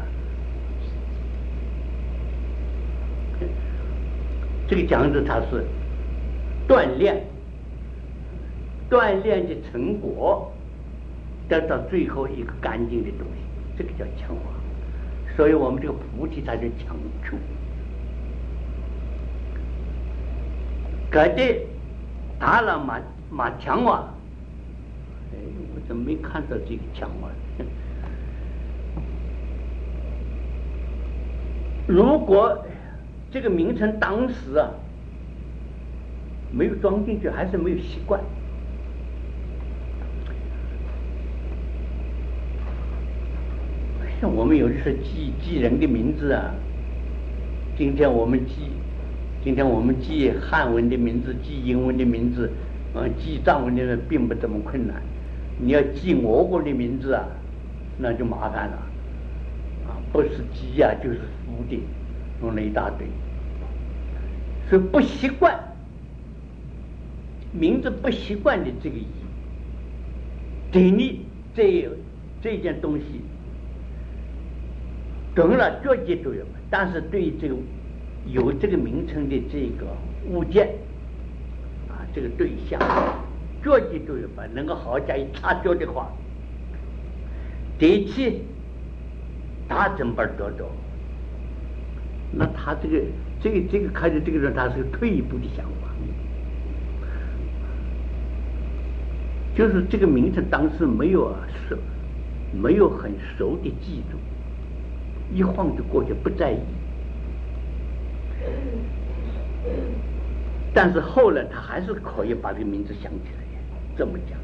这个讲字它是锻炼，锻炼的成果得到最后一个干净的东西，这个叫强化。所以我们这个菩提它是强求。改的达拉玛玛强化，哎，我怎么没看到这个强化？如果这个名称当时啊没有装进去，还是没有习惯。像我们有的时候记记人的名字啊，今天我们记，今天我们记汉文的名字，记英文的名字，嗯，记藏文的人并不这么困难。你要记俄国的名字啊，那就麻烦了，啊，不是鸡啊，就是福的。弄了一大堆，所以不习惯，名字不习惯的这个意，对你这这件东西懂了觉记都有，但是对这个有这个名称的这个物件啊，这个对象觉记都有吧，能够好加以察觉的话，第七大整本得着。那他这个这个这个看着这个人，他是个退一步的想法，就是这个名称当时没有啊熟，没有很熟的记住，一晃就过去，不在意。但是后来他还是可以把这个名字想起来，这么讲。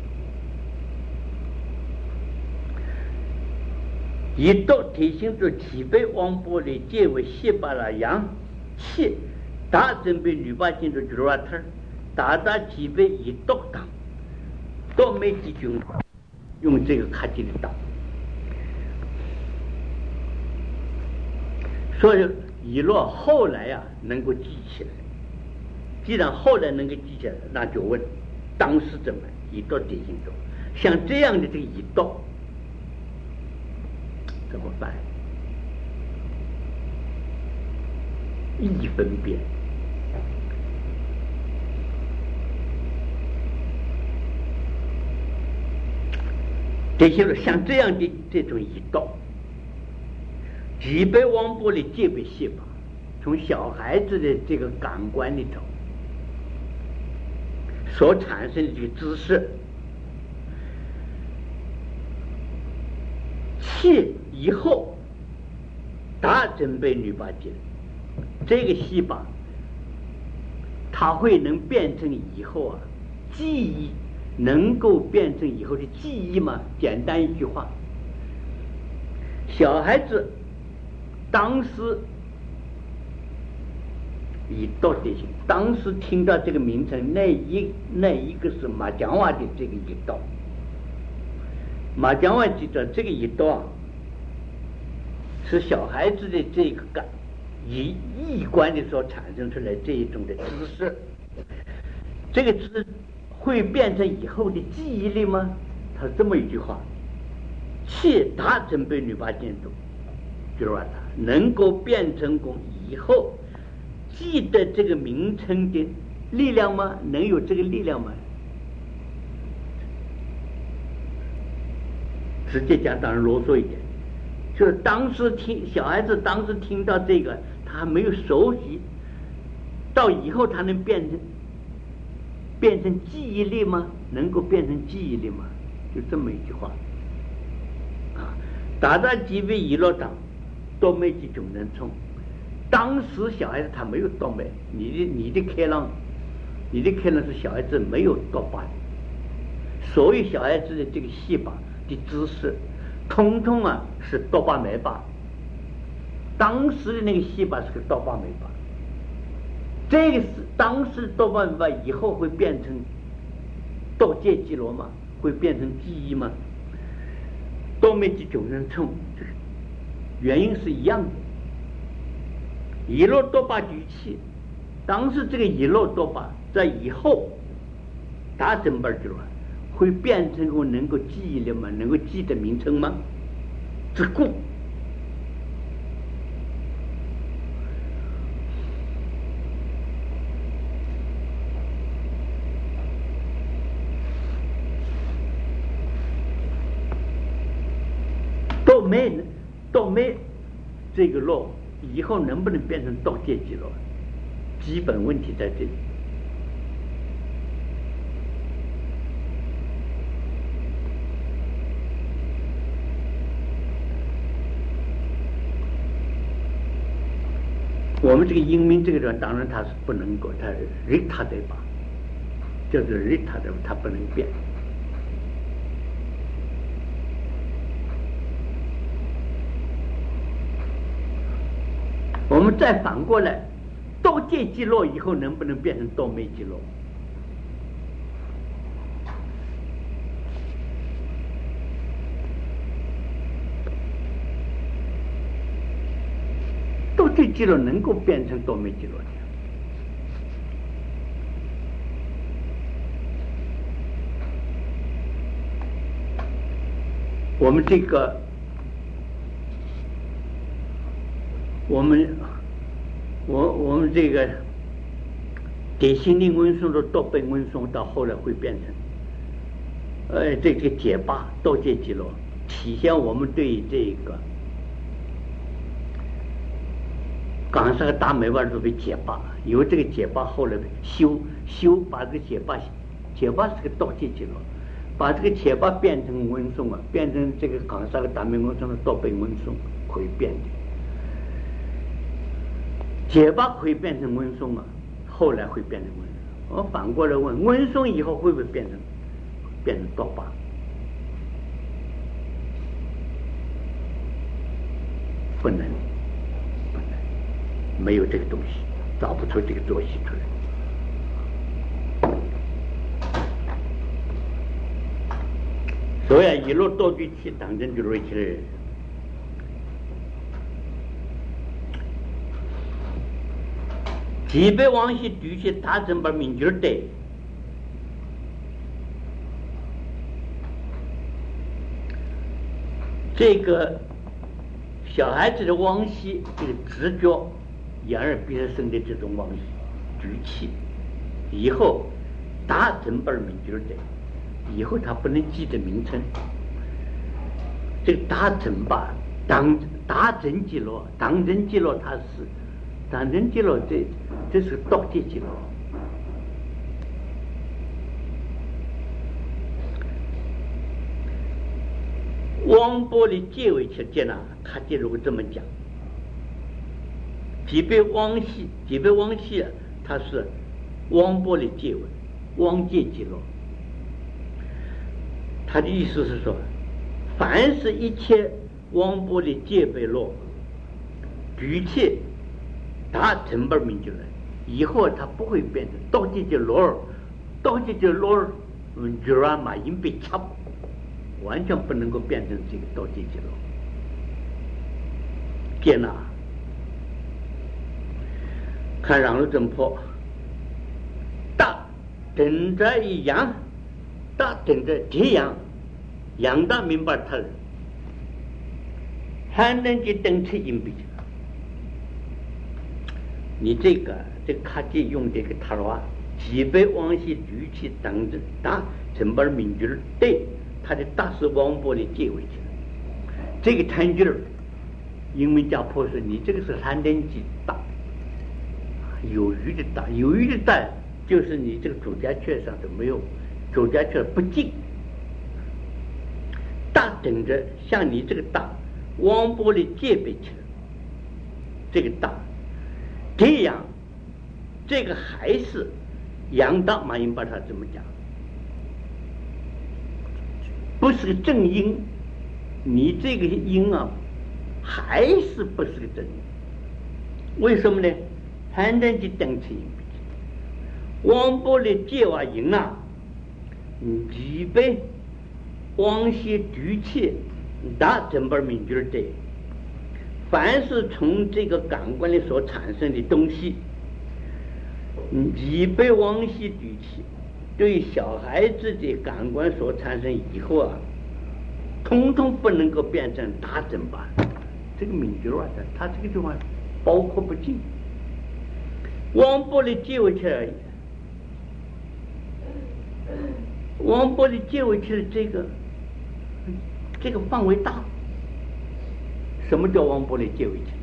一道提醒着启飞王波里皆为西巴拉扬七大准备女把进入九瓦特，大大启飞一道当多酶基菌用这个卡基里岛，所以乙洛后来呀、啊、能够记起来。既然后来能够记起来，那就问当时怎么乙多典型中，像这样的这个乙多怎么办？易分辨。这些了，像这样的这种乙多，几百往波的戒备细胞，从小孩子的这个感官里头所产生的这个知识，气以后达准备女八经，这个细胞它会能变成以后啊记忆，能够变成以后的记忆吗？简单一句话，小孩子当时以到底性，当时听到这个名称，那一那一个是马江话的这个一道，马江话记得这个一道啊，是小孩子的这个感以意观的时候产生出来这一种的知识，这个知识会变成以后的记忆力吗？他是这么一句话，气达准备女八见度，就是说它能够变成功以后记得这个名称的力量吗？能有这个力量吗？直接讲当然啰嗦一点，就是当时听小孩子当时听到这个，他还没有熟悉，到以后他能变成变成记忆力吗？能够变成记忆力吗？就这么一句话啊！达到几位遗落党多没几种人冲，当时小孩子他没有多酶，你的你的开朗，你的开朗是小孩子没有多巴的，所以小孩子的这个细胞的知识，通通啊是多巴酶吧。当时的那个细胞是个多巴酶吧，这个是当时多巴酶吧以后会变成多界基罗吗？会变成记忆吗？多酶基九人冲，原因是一样的。乙洛多巴举气，当时这个乙洛多巴在以后达整本就了，会变成我能够记忆的吗？能够记得名称吗？之故都没都没这个洛以后能不能变成多界基洛？基本问题在这里。我们这个英明这个人当然他是不能够，他日他对吧？就是日他的，他不能变。我们再反过来，多界基洛以后能不能变成多酶基洛？多界基洛能够变成多酶基洛的。我们这个，我们我我们这个典型的温松的多苯温松，到后来会变成，呃，这个解巴多界基洛，体现我们对这个港上大梅湾都被解巴，由这个解巴后来修修把这个解巴，解巴是个多界基洛，把这个解巴变成温松啊，变成这个港上的大梅温松的多苯温松可以变的。解巴可以变成温松啊，后来会变成温松。我反过来问，温松以后会不会变成变成多巴？不能，不能，没有这个东西，找不出这个作息出来。 所以一路多举起当真就瑞起来。几百往昔举起大正把民军的，这个小孩子的往昔，这个直觉，养儿必生的这种往昔举起，以后大正把民军的，以后他不能记得名称。这个大正吧，当大正记录，当真记录，他是当真记录，这这是道界记录。王波的结尾去见了，他就如果这么讲，即便往昔，即便往昔，他是王波的结尾，王界记录。他的意思是说，凡是一切王波的戒备落，举起大成本名就来，以后他不会变成道界就落儿，道界就落儿，嗯，就让马英被掐。完全不能够变成这个道界记录。接纳看让路正破，大等着一样，大等着这样，杨大明白他还能去等车硬币。你这个这卡机用这个塔罗，几百往昔举起等着大成本民军对。他的大是王波的结尾去了，这个摊句儿，英文叫破是你这个是三点几大，有余的大，有余的大就是你这个主家雀上都没有，主家雀不进，大等着像你这个大，王波的戒备去了，这个大，这样，这个还是杨大马英把他这么讲。不是个正音，你这个音啊，还是不是个正音？为什么呢？反正就等成音。王波的介话音啊，几倍往昔举起大正本名句的，凡是从这个感官里所产生的东西，几倍往昔举起。对小孩子的感官所产生以后啊，通通不能够变成大正版。这个名句啊，他这个地方包括不进。王波的结尾去而已，王波的结尾去这个这个范围大。什么叫王波的结尾去？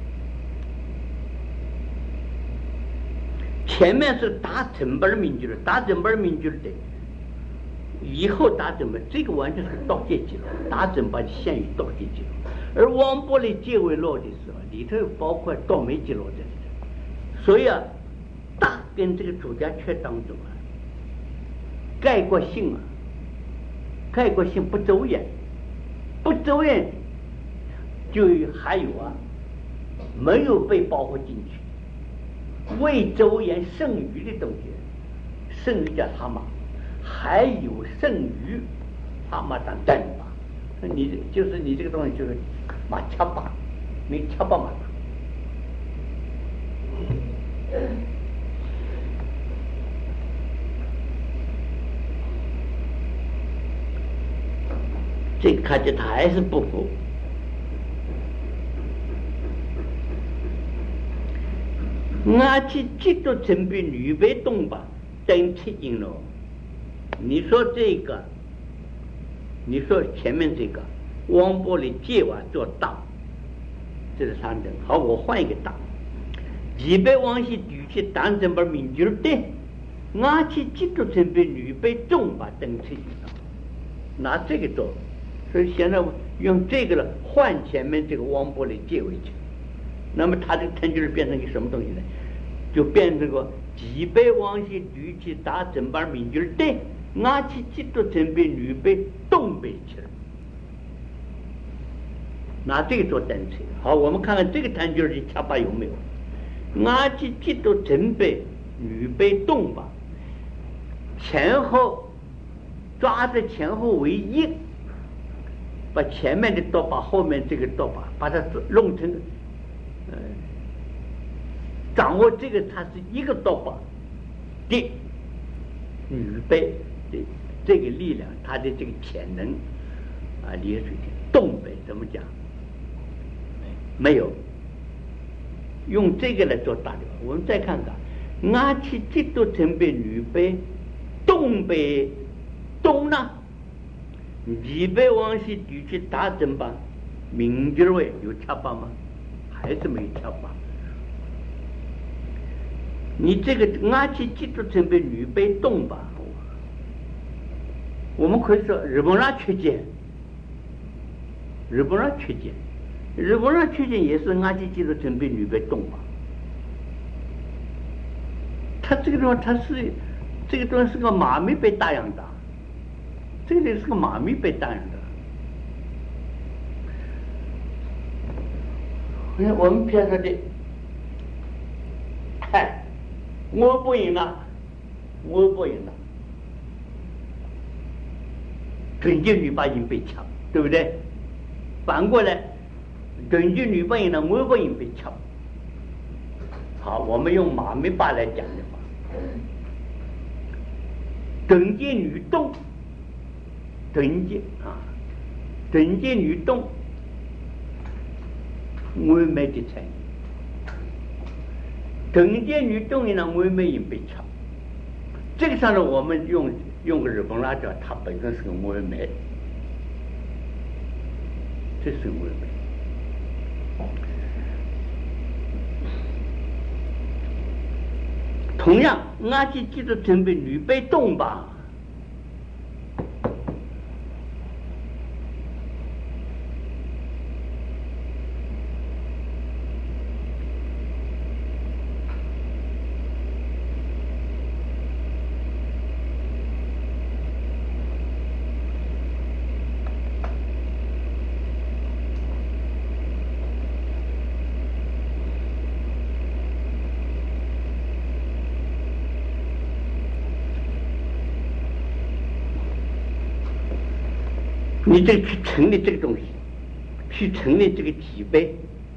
前面是大成本名句的，大成本名句的，以后大成本这个完全是道界记录，大成本限于道界记录，而王波的结尾落的时候，里头包括道梅记录在里头，所以啊，大跟这个主家缺当中啊，概括性啊，概括性不周延，不周延，就还有啊，没有被包括进去。未周延剩余的东西，剩余叫蛤蟆，还有剩余蛤蟆当蛋吧？你就是你这个东西就是马掐吧，没掐吧嘛。这个看见他还是不服。我去极度准备预备动吧，等吃赢了。你说这个，你说前面这个王波的戒瓦做大，这是三等。好，我换一个大。几百往昔举起当真把名句对，我去极度准备预备动吧，等吃赢了。拿这个做，所以现在用这个了换前面这个王波的戒为去。那么它这个成句变成一个什么东西呢？就变成个几百往昔举起大正版名句对，我去极度准备预备东北去了。拿这个做单词。好，我们看看这个单句的恰巴有没有？我去极度准备预备东吧，前后抓着前后为一， 把前面的多把后面这个多把把它弄成呃掌握这个它是一个多把的女辈的这个力量，它的这个潜能啊，李水的东北怎么讲？没有用这个来做打理。我们再看看阿七极度城北女辈东北东呢，西北往西地区大整吧，明觉位有恰巴吗？还是没恰巴？你这个阿七极度城北女辈东吧，我们可以说日本人缺见，日本人缺见，日本人缺见也是阿七极度城北女辈东吧。他这个地方，他是这个地方是个马咪被大洋的，这个地方是个马咪被大洋的。我们偏说的，嗨，我不赢了，我不赢了，准军女把赢被抢，对不对？反过来，准军女不赢了，我不赢被抢。好，我们用马咪巴来讲的话。整件女动，整件啊，整件女动，我没的参与。整件女动呢，我没人被抢。这个上呢，我们用用个日本辣椒，它本身是个我梅，这是我梅。同样，阿基记住准备女被动吧。你这去成立这个东西，去成立这个体杯，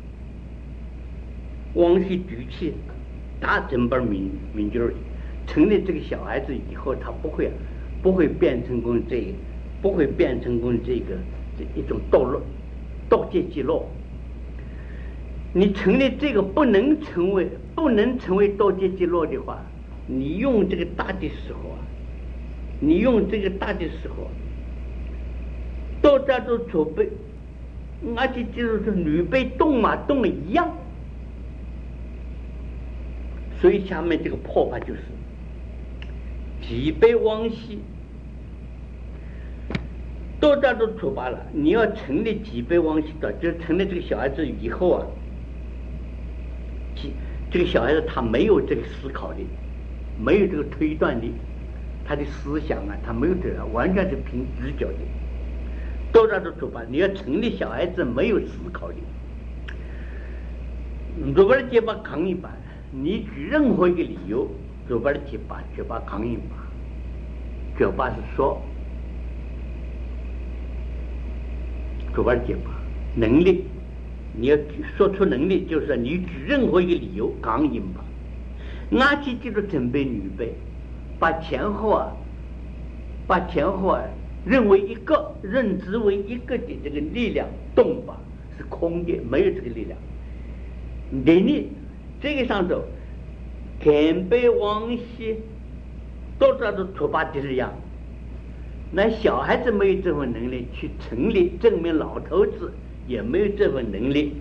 往西举起大整本民民军，成立这个小孩子以后，他不会不会变成功这个，不会变成功这个这一种堕落堕阶级落。你成立这个不能成为不能成为堕阶级落的话，你用这个大的时候啊，你用这个大的时候。到这都储备，而且就是女被动嘛，动了一样，所以下面这个破法就是几倍往西，到这都出发了。你要成立几倍往西的，就成立这个小孩子以后啊，这个小孩子他没有这个思考力，没有这个推断力，他的思想啊，他没有这个，完全是凭直觉的。到这都出发，你要成立小孩子没有思考力。如果结巴抗议吧，你举任何一个理由，如果结巴结巴抗议吧，结巴是说，如果结巴能力，你要说出能力，就是说你举任何一个理由抗议吧。阿基记住准备预备，把前后啊，把前后啊。认为一个认知为一个的这个力量动吧是空的，没有这个力量。你这个上头，天北往西，多少都出发的力量。那小孩子没有这份能力去成立，证明老头子也没有这份能力。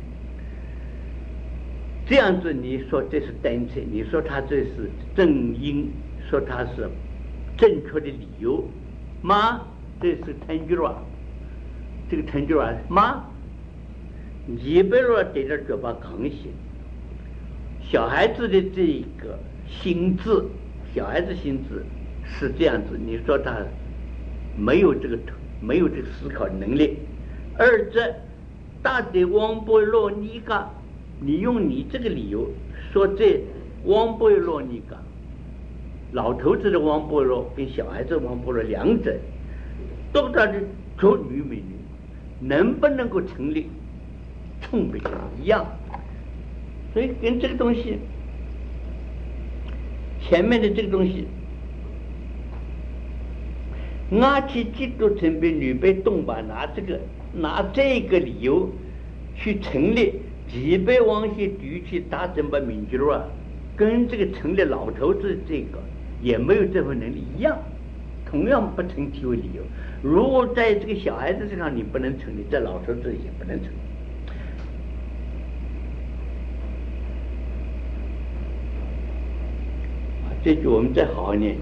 这样子，你说这是单纯，你说他这是正因，说他是正确的理由。妈，这是成就了，这个成就了妈，一百多对着嘴巴扛起。小孩子的这个心智，小孩子心智是这样子，你说他没有这个没有这个思考能力。二者大的王波罗尼嘎，你用你这个理由说这王波罗尼嘎。老头子的王波罗跟小孩子王波罗两者都在这做女美女， 能不能够成立，冲不一样。所以跟这个东西，前面的这个东西，拿起基督成为吕被动吧，拿这个拿这个理由去成立几百王系举起大整把民族啊，跟这个成立老头子这个也没有这份能力一样，同样不成其为理由。如果在这个小孩子身上你不能成立，在老头子也不能成立。这句我们再好好念。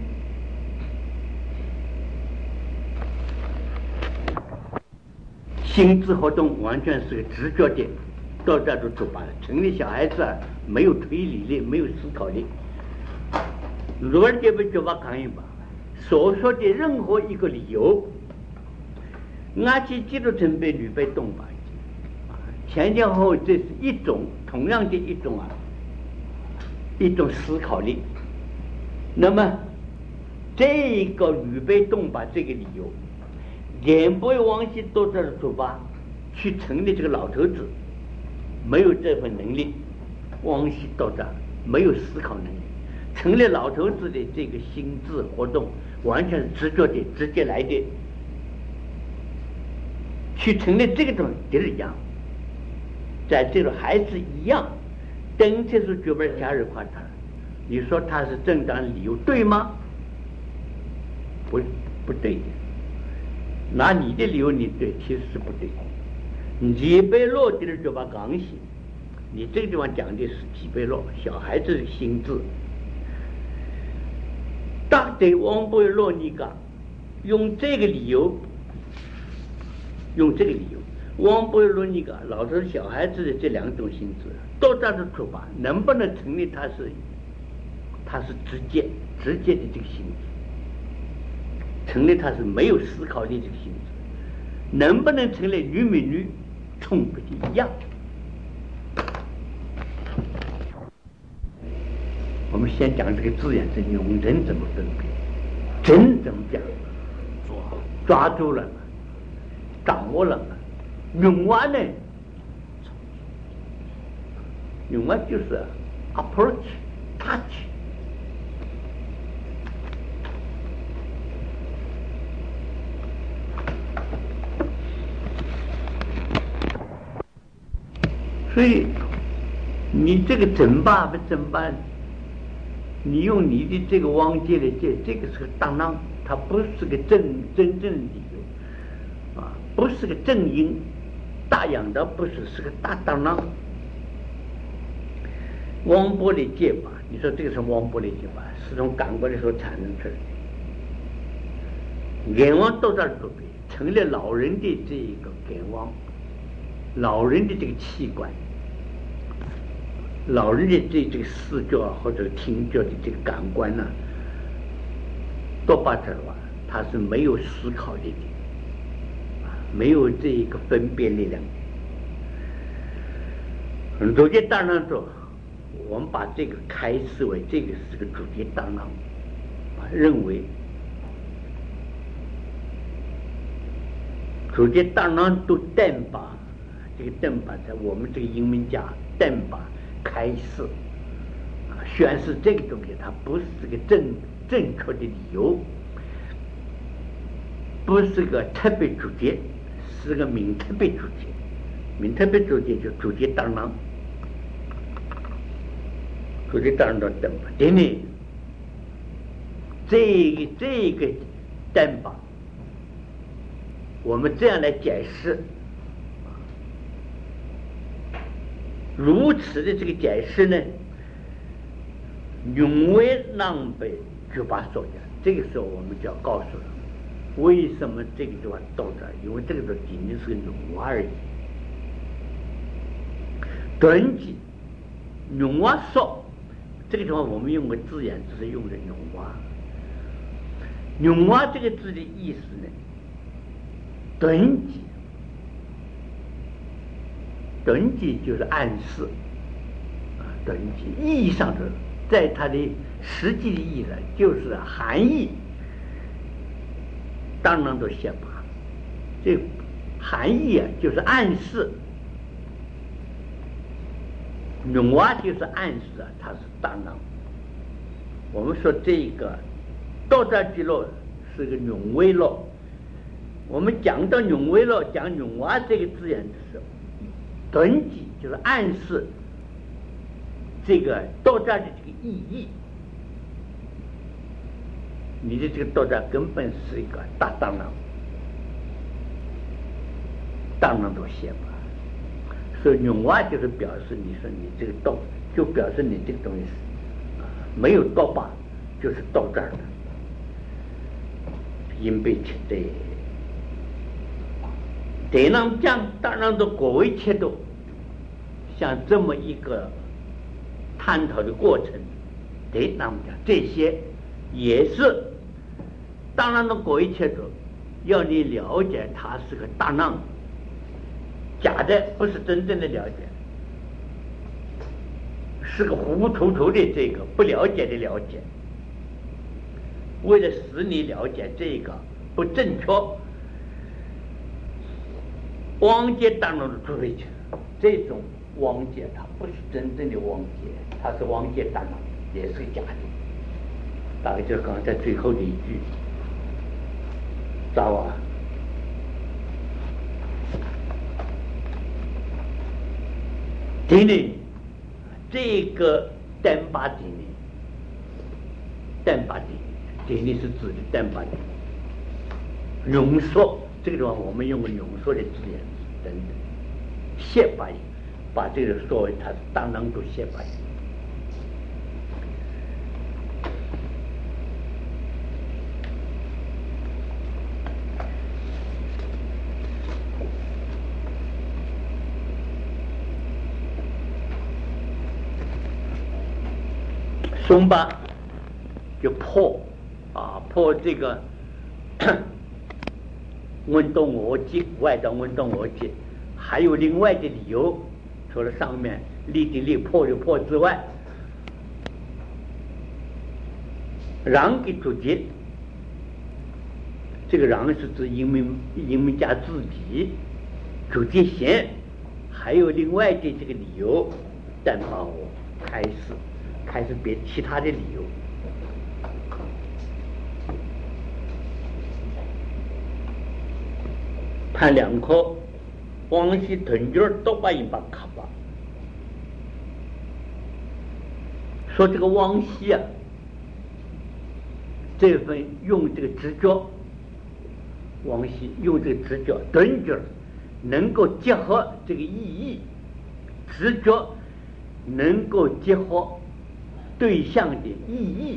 心智活动完全是个直觉的，到这就出发了。成立小孩子啊，没有推理力，没有思考力。如果这不就把抗议吧，所说的任何一个理由，拿起基督成被吕被动吧，前前后后这是一种同样的一种啊，一种思考力。那么这个吕被动吧这个理由，全部往西都这出发去成立这个老头子，没有这份能力，往西到这没有思考能力，成立老头子的这个心智活动完全是直觉的，直接来的。去成立这个东西就是一样，在这个还是一样，等这是剧本加入夸他，你说他是正当理由对吗？不不对的，拿你的理由你对，其实是不对的。几百落地的就把刚性，你这个地方讲的是几百落小孩子的心智，大对王不落你讲，用这个理由。用这个理由，王不落你个老头小孩子的这两种心智，到这的出发，能不能成立？他是，他是直接直接的这个心智，成立他是没有思考的这个心智，能不能成立女美女，冲不一样。我们先讲这个字眼是用人怎么分别，真怎么讲，抓住了。掌握了，用完呢？用完就是 approach touch， 所以你这个整把不整把，你用你的这个往界的这这个是个当当，它不是个真真正的理由。啊，不是个正因，大养的不是，是个大当啷。王波的戒法，你说这个是王波的戒法，是从感官的时候产生出来的。眼望到这儿不变，成了老人的这一个眼望，老人的这个器官，老人的这这个视觉或者听觉的这个感官呢、啊，到把这儿话，他是没有思考力的。没有这一个分辨力量。主角当然说，我们把这个开示为这个是个主角当然，认为主角当然都等把这个等把在我们这个英文讲等把开示啊，宣示这个东西，它不是个正正确的理由，不是个特别主角。是个名特别主角，名特别主角就主角当然，主角当然到等吧，对呢，这个这个等吧，我们这样来解释，如此的这个解释呢，永为让被就把所讲，这个时候我们就要告诉了。为什么这个地方到这儿？因为这个都仅仅是个咏蛙而已。短句咏蛙说，这个地方我们用个字眼，只是用的咏蛙。咏蛙这个字的意思呢，短句，短句就是暗示啊，短句意义上头，在它的实际的意义上，就是含义。当然都写吧，这含义啊，就是暗示。永娃就是暗示啊，他是大囊。我们说这个道家记录是个永威录。我们讲到永威录，讲永娃这个字眼的时候，顿记就是暗示这个道家的这个意义。你的这个道家根本是一个大大囊，大囊都写吧。所以永娃就是表示你说你这个道，就表示你这个东西是啊没有道吧，就是到这儿的。因被切的，这样讲当然都各为切度，像这么一个探讨的过程，对，那么讲这些也是当然的各为切度，要你了解它是个大囊。假的不是真正的了解，是个糊糊涂涂的这个不了解的了解。为了使你了解这个不正确，妄解当中的出回去，这种妄解它不是真正的妄解，它是妄解当中也是假的。大概就是刚才最后的一句，咋啊？这里这个单八点呢，单八点，这里是指的单八点，浓缩这个地方我们用个浓缩的字眼等等，写法音，把这个说为它是当当做写法音。松巴就破啊，破这个运动逻辑，外道运动逻辑，还有另外的理由，除了上面立的立破的破之外，让给主节，这个让是指人民人民家自己主节先，还有另外的这个理由，但把我开始。开始别其他的理由，判两科，往西屯卷都把一把卡吧。说这个往西啊，这份用这个直角，往西用这个直角屯卷，能够结合这个意义，直角能够结合。对象的意义，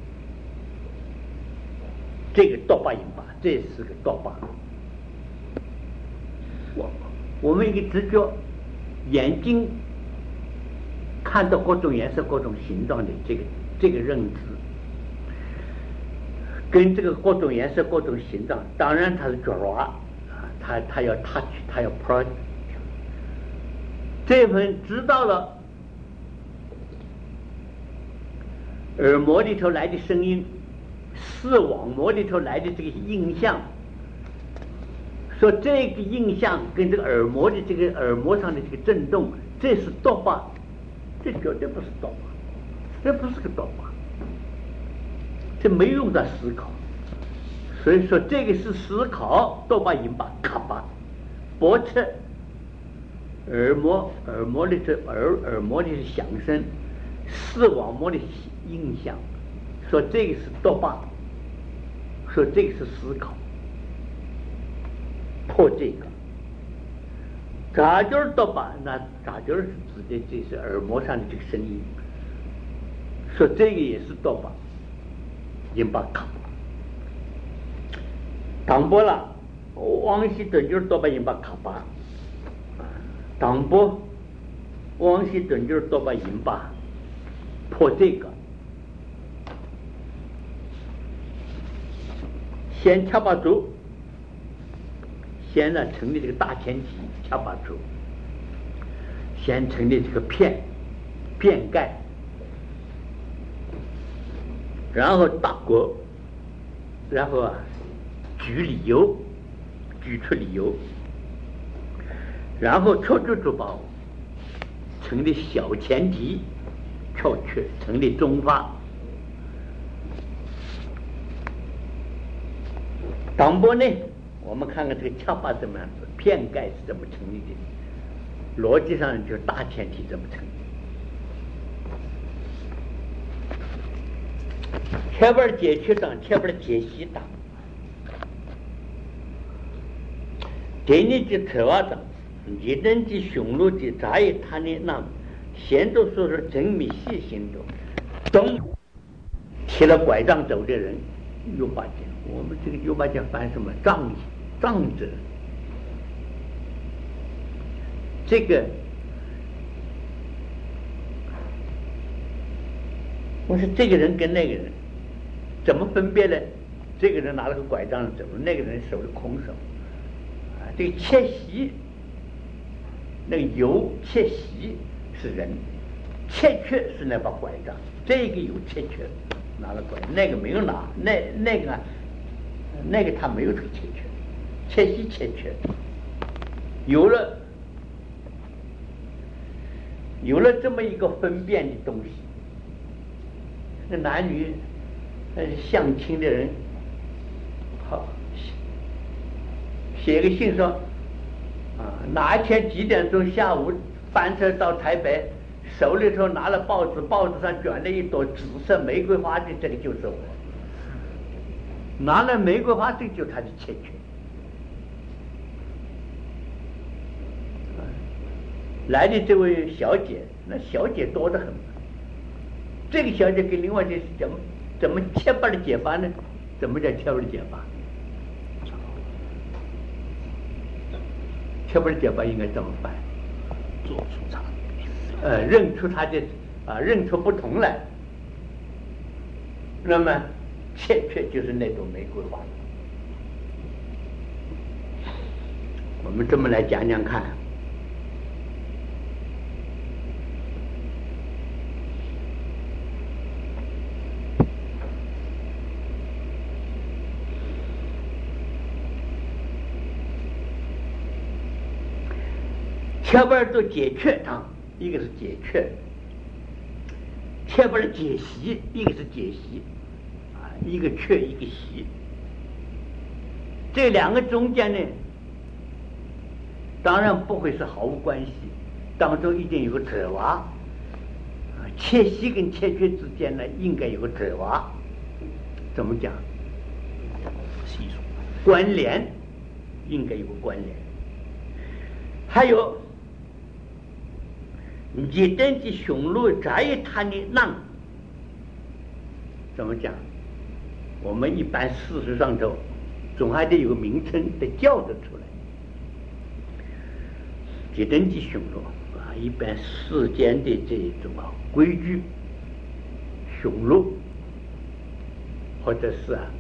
这个多巴引法，这是个多巴。我我们一个直觉，眼睛看到各种颜色、各种形状的这个这个认知，跟这个各种颜色、各种形状，当然它是觉罗啊，它它要 touch， 它要 project， 这份知道了。耳膜里头来的声音，视网膜里头来的这个印象，说这个印象跟这个耳膜的这个耳膜上的这个震动，这是多巴，这绝对不是多巴，这不是个多巴，这没用到思考，所以说这个是思考多巴引把卡巴，驳斥耳膜耳膜里头耳耳膜里的响声，视网膜的印象，说这个是多巴，说这个是思考，破这个。杂觉多巴，那杂觉是指的这是耳膜上的这个声音，说这个也是多巴，引把卡。当波了，往西顿就是多巴引把卡巴，当波往西顿就是多巴引把破这个。先掐把住，先呢成立这个大前提，掐把住，先成立这个片片盖，然后打国，然后啊举理由，举出理由， 然后错珠珠宝成立小前提，跳却成立中发。当波呢，我们看看这个恰巴怎么样子，片盖是怎么成立的，逻辑上就大前提怎么成立。切巴解决当，切巴解析当，第二句特瓦当，一等的雄鹿的杂役他的那先都说是真密细心的，东提了拐杖走的人，右八戒，我们这个右八戒翻什么仗仗着，这个我说这个人跟那个人怎么分别呢？这个人拿了个拐杖走，那个人手里空手啊，这个切席那个有切席是人，切缺是那把拐杖，这个有切缺拿了拐，那个没有拿，那那个那个他没有这个切缺，切席切缺，有了有了这么一个分辨的东西，那男女呃相亲的人，好写个信说啊，哪一天几点钟下午班车到台北，手里头拿了报纸，报纸上卷了一朵紫色玫瑰花的，这个就是我。拿了玫瑰花，这就是他的切缺。来的这位小姐，那小姐多得很。这个小姐跟另外的怎么怎么切巴的解法呢？怎么叫切巴的解法？切巴的解法应该怎么办？ 做出差别， 呃，认出他的啊，认出不同来。那么切缺就是那朵玫瑰花。我们这么来讲讲看。切巴做解缺当，一个是解缺；切巴的解析，一个是解析，啊，一个缺一个习。这两个中间呢，当然不会是毫无关系，当中一定有个者娃，啊，切息跟切缺之间呢，应该有个者娃。怎么讲？ 系数关联应该有个关联，还有。你等的雄鹿杂役他的浪，怎么讲？我们一般事实上头总还得有个名称得叫得出来。你等的雄鹿啊，一般世间的这种啊规矩，雄鹿或者是啊，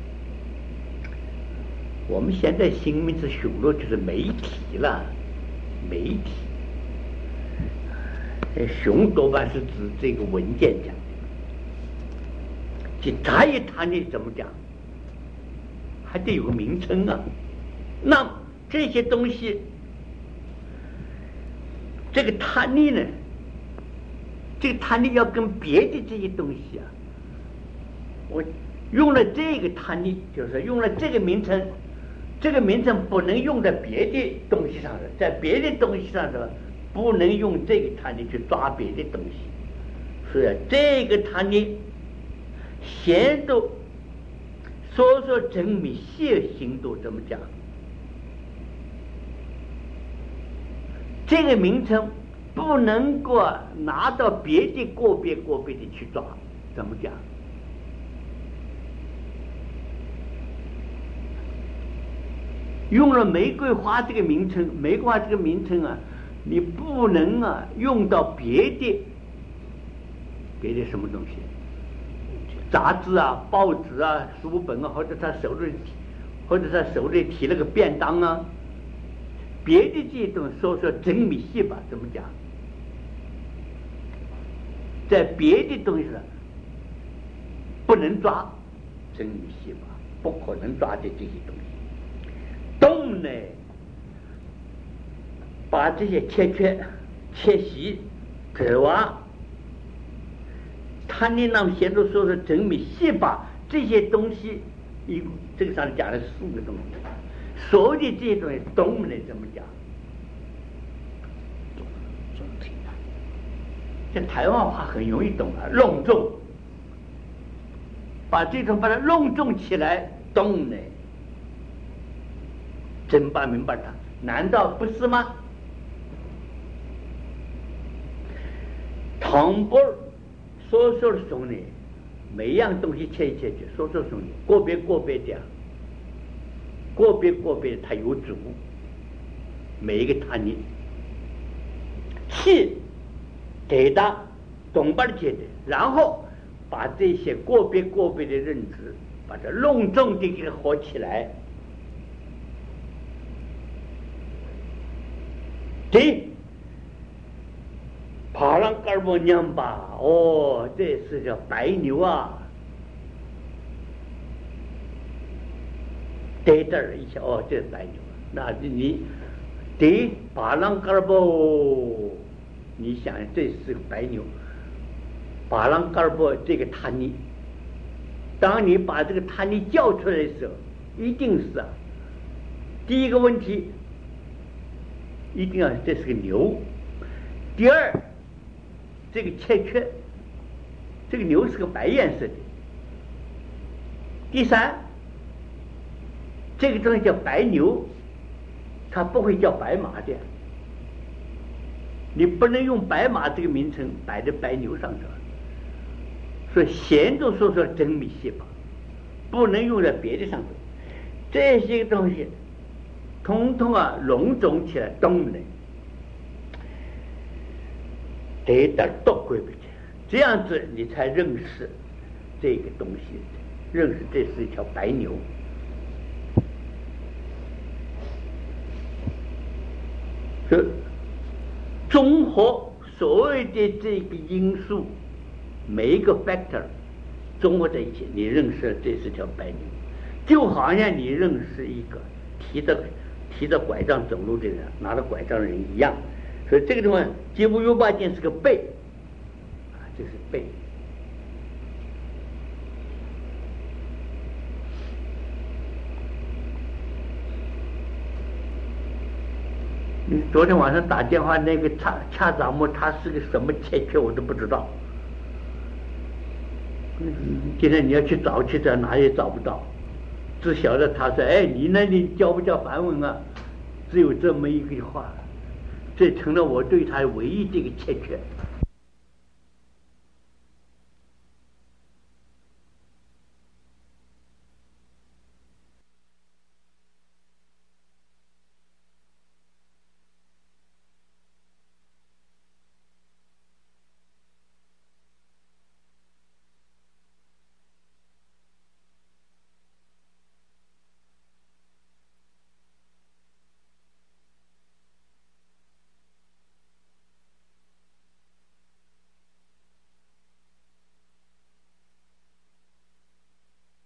我们现在新名字雄鹿就是媒体了，媒体。雄多半是指这个文件讲的，这杂役他呢怎么讲？还得有个名称啊。那这些东西，这个他呢呢，这个他呢要跟别的这些东西啊，我用了这个他呢，就是用了这个名称，这个名称不能用在别的东西上的，在别的东西上的。不能用这个他呢去抓别的东西，所以这个他呢，先都说说真密谢行度怎么讲？这个名称不能够拿到别的个别个别的去抓，怎么讲？用了玫瑰花这个名称，玫瑰花这个名称啊。你不能啊用到别的别的什么东西，杂志啊、报纸啊、书本啊，或者他手里或者他手里提了个便当啊，别的这种说说真密细吧，怎么讲？在别的东西上不能抓真密细吧，不可能抓的这些东西，动呢？ 把这些切缺、切细、指挖，他你那么写着说是缜密细把这些东西，一这个上面讲了四个东西，所有的这些东西懂不能怎么讲？ 总体啊， 这台湾话很容易懂啊，隆重，把这种把它隆重起来，懂呢，真把明白它，难道不是吗？同步所说的兄弟，每一样东西切一切去，说说兄弟，个别个别讲，个别个别它有主，每一个他呢，气给他懂把的解的，然后把这些个别个别的认知，把它隆重的给它合起来。对。帕朗嘎尔波娘巴，哦，这是叫白牛啊！对这儿一下，哦，这是白牛。那你对帕朗嘎尔波，你想这是个白牛。帕朗嘎尔波这个他尼，当你把这个他尼叫出来的时候，一定是啊。第一个问题，一定要这是个牛。第二。这个切缺，这个牛是个白颜色的。第三，这个东西叫白牛，它不会叫白马的。你不能用白马这个名称摆在白牛上头，所以先都说说缜密细胞，不能用在别的上头。这些东西，统统啊隆重起来，懂了。得点多归不去，这样子你才认识这个东西，认识这是一条白牛。这综合所有的这个因素，每一个 factor 综合在一起，你认识这是条白牛，就好像你认识一个提着提着拐杖走路的人，拿着拐杖的人一样。所以这个地方几乎有八件是个背啊，这是背。你昨天晚上打电话那个恰恰掌木，他是个什么切缺我都不知道。今天你要去找去，在哪也找不到，只晓得他说：“哎，你那里教不教梵文啊？”只有这么一句话。这成了我对他唯一这个切缺。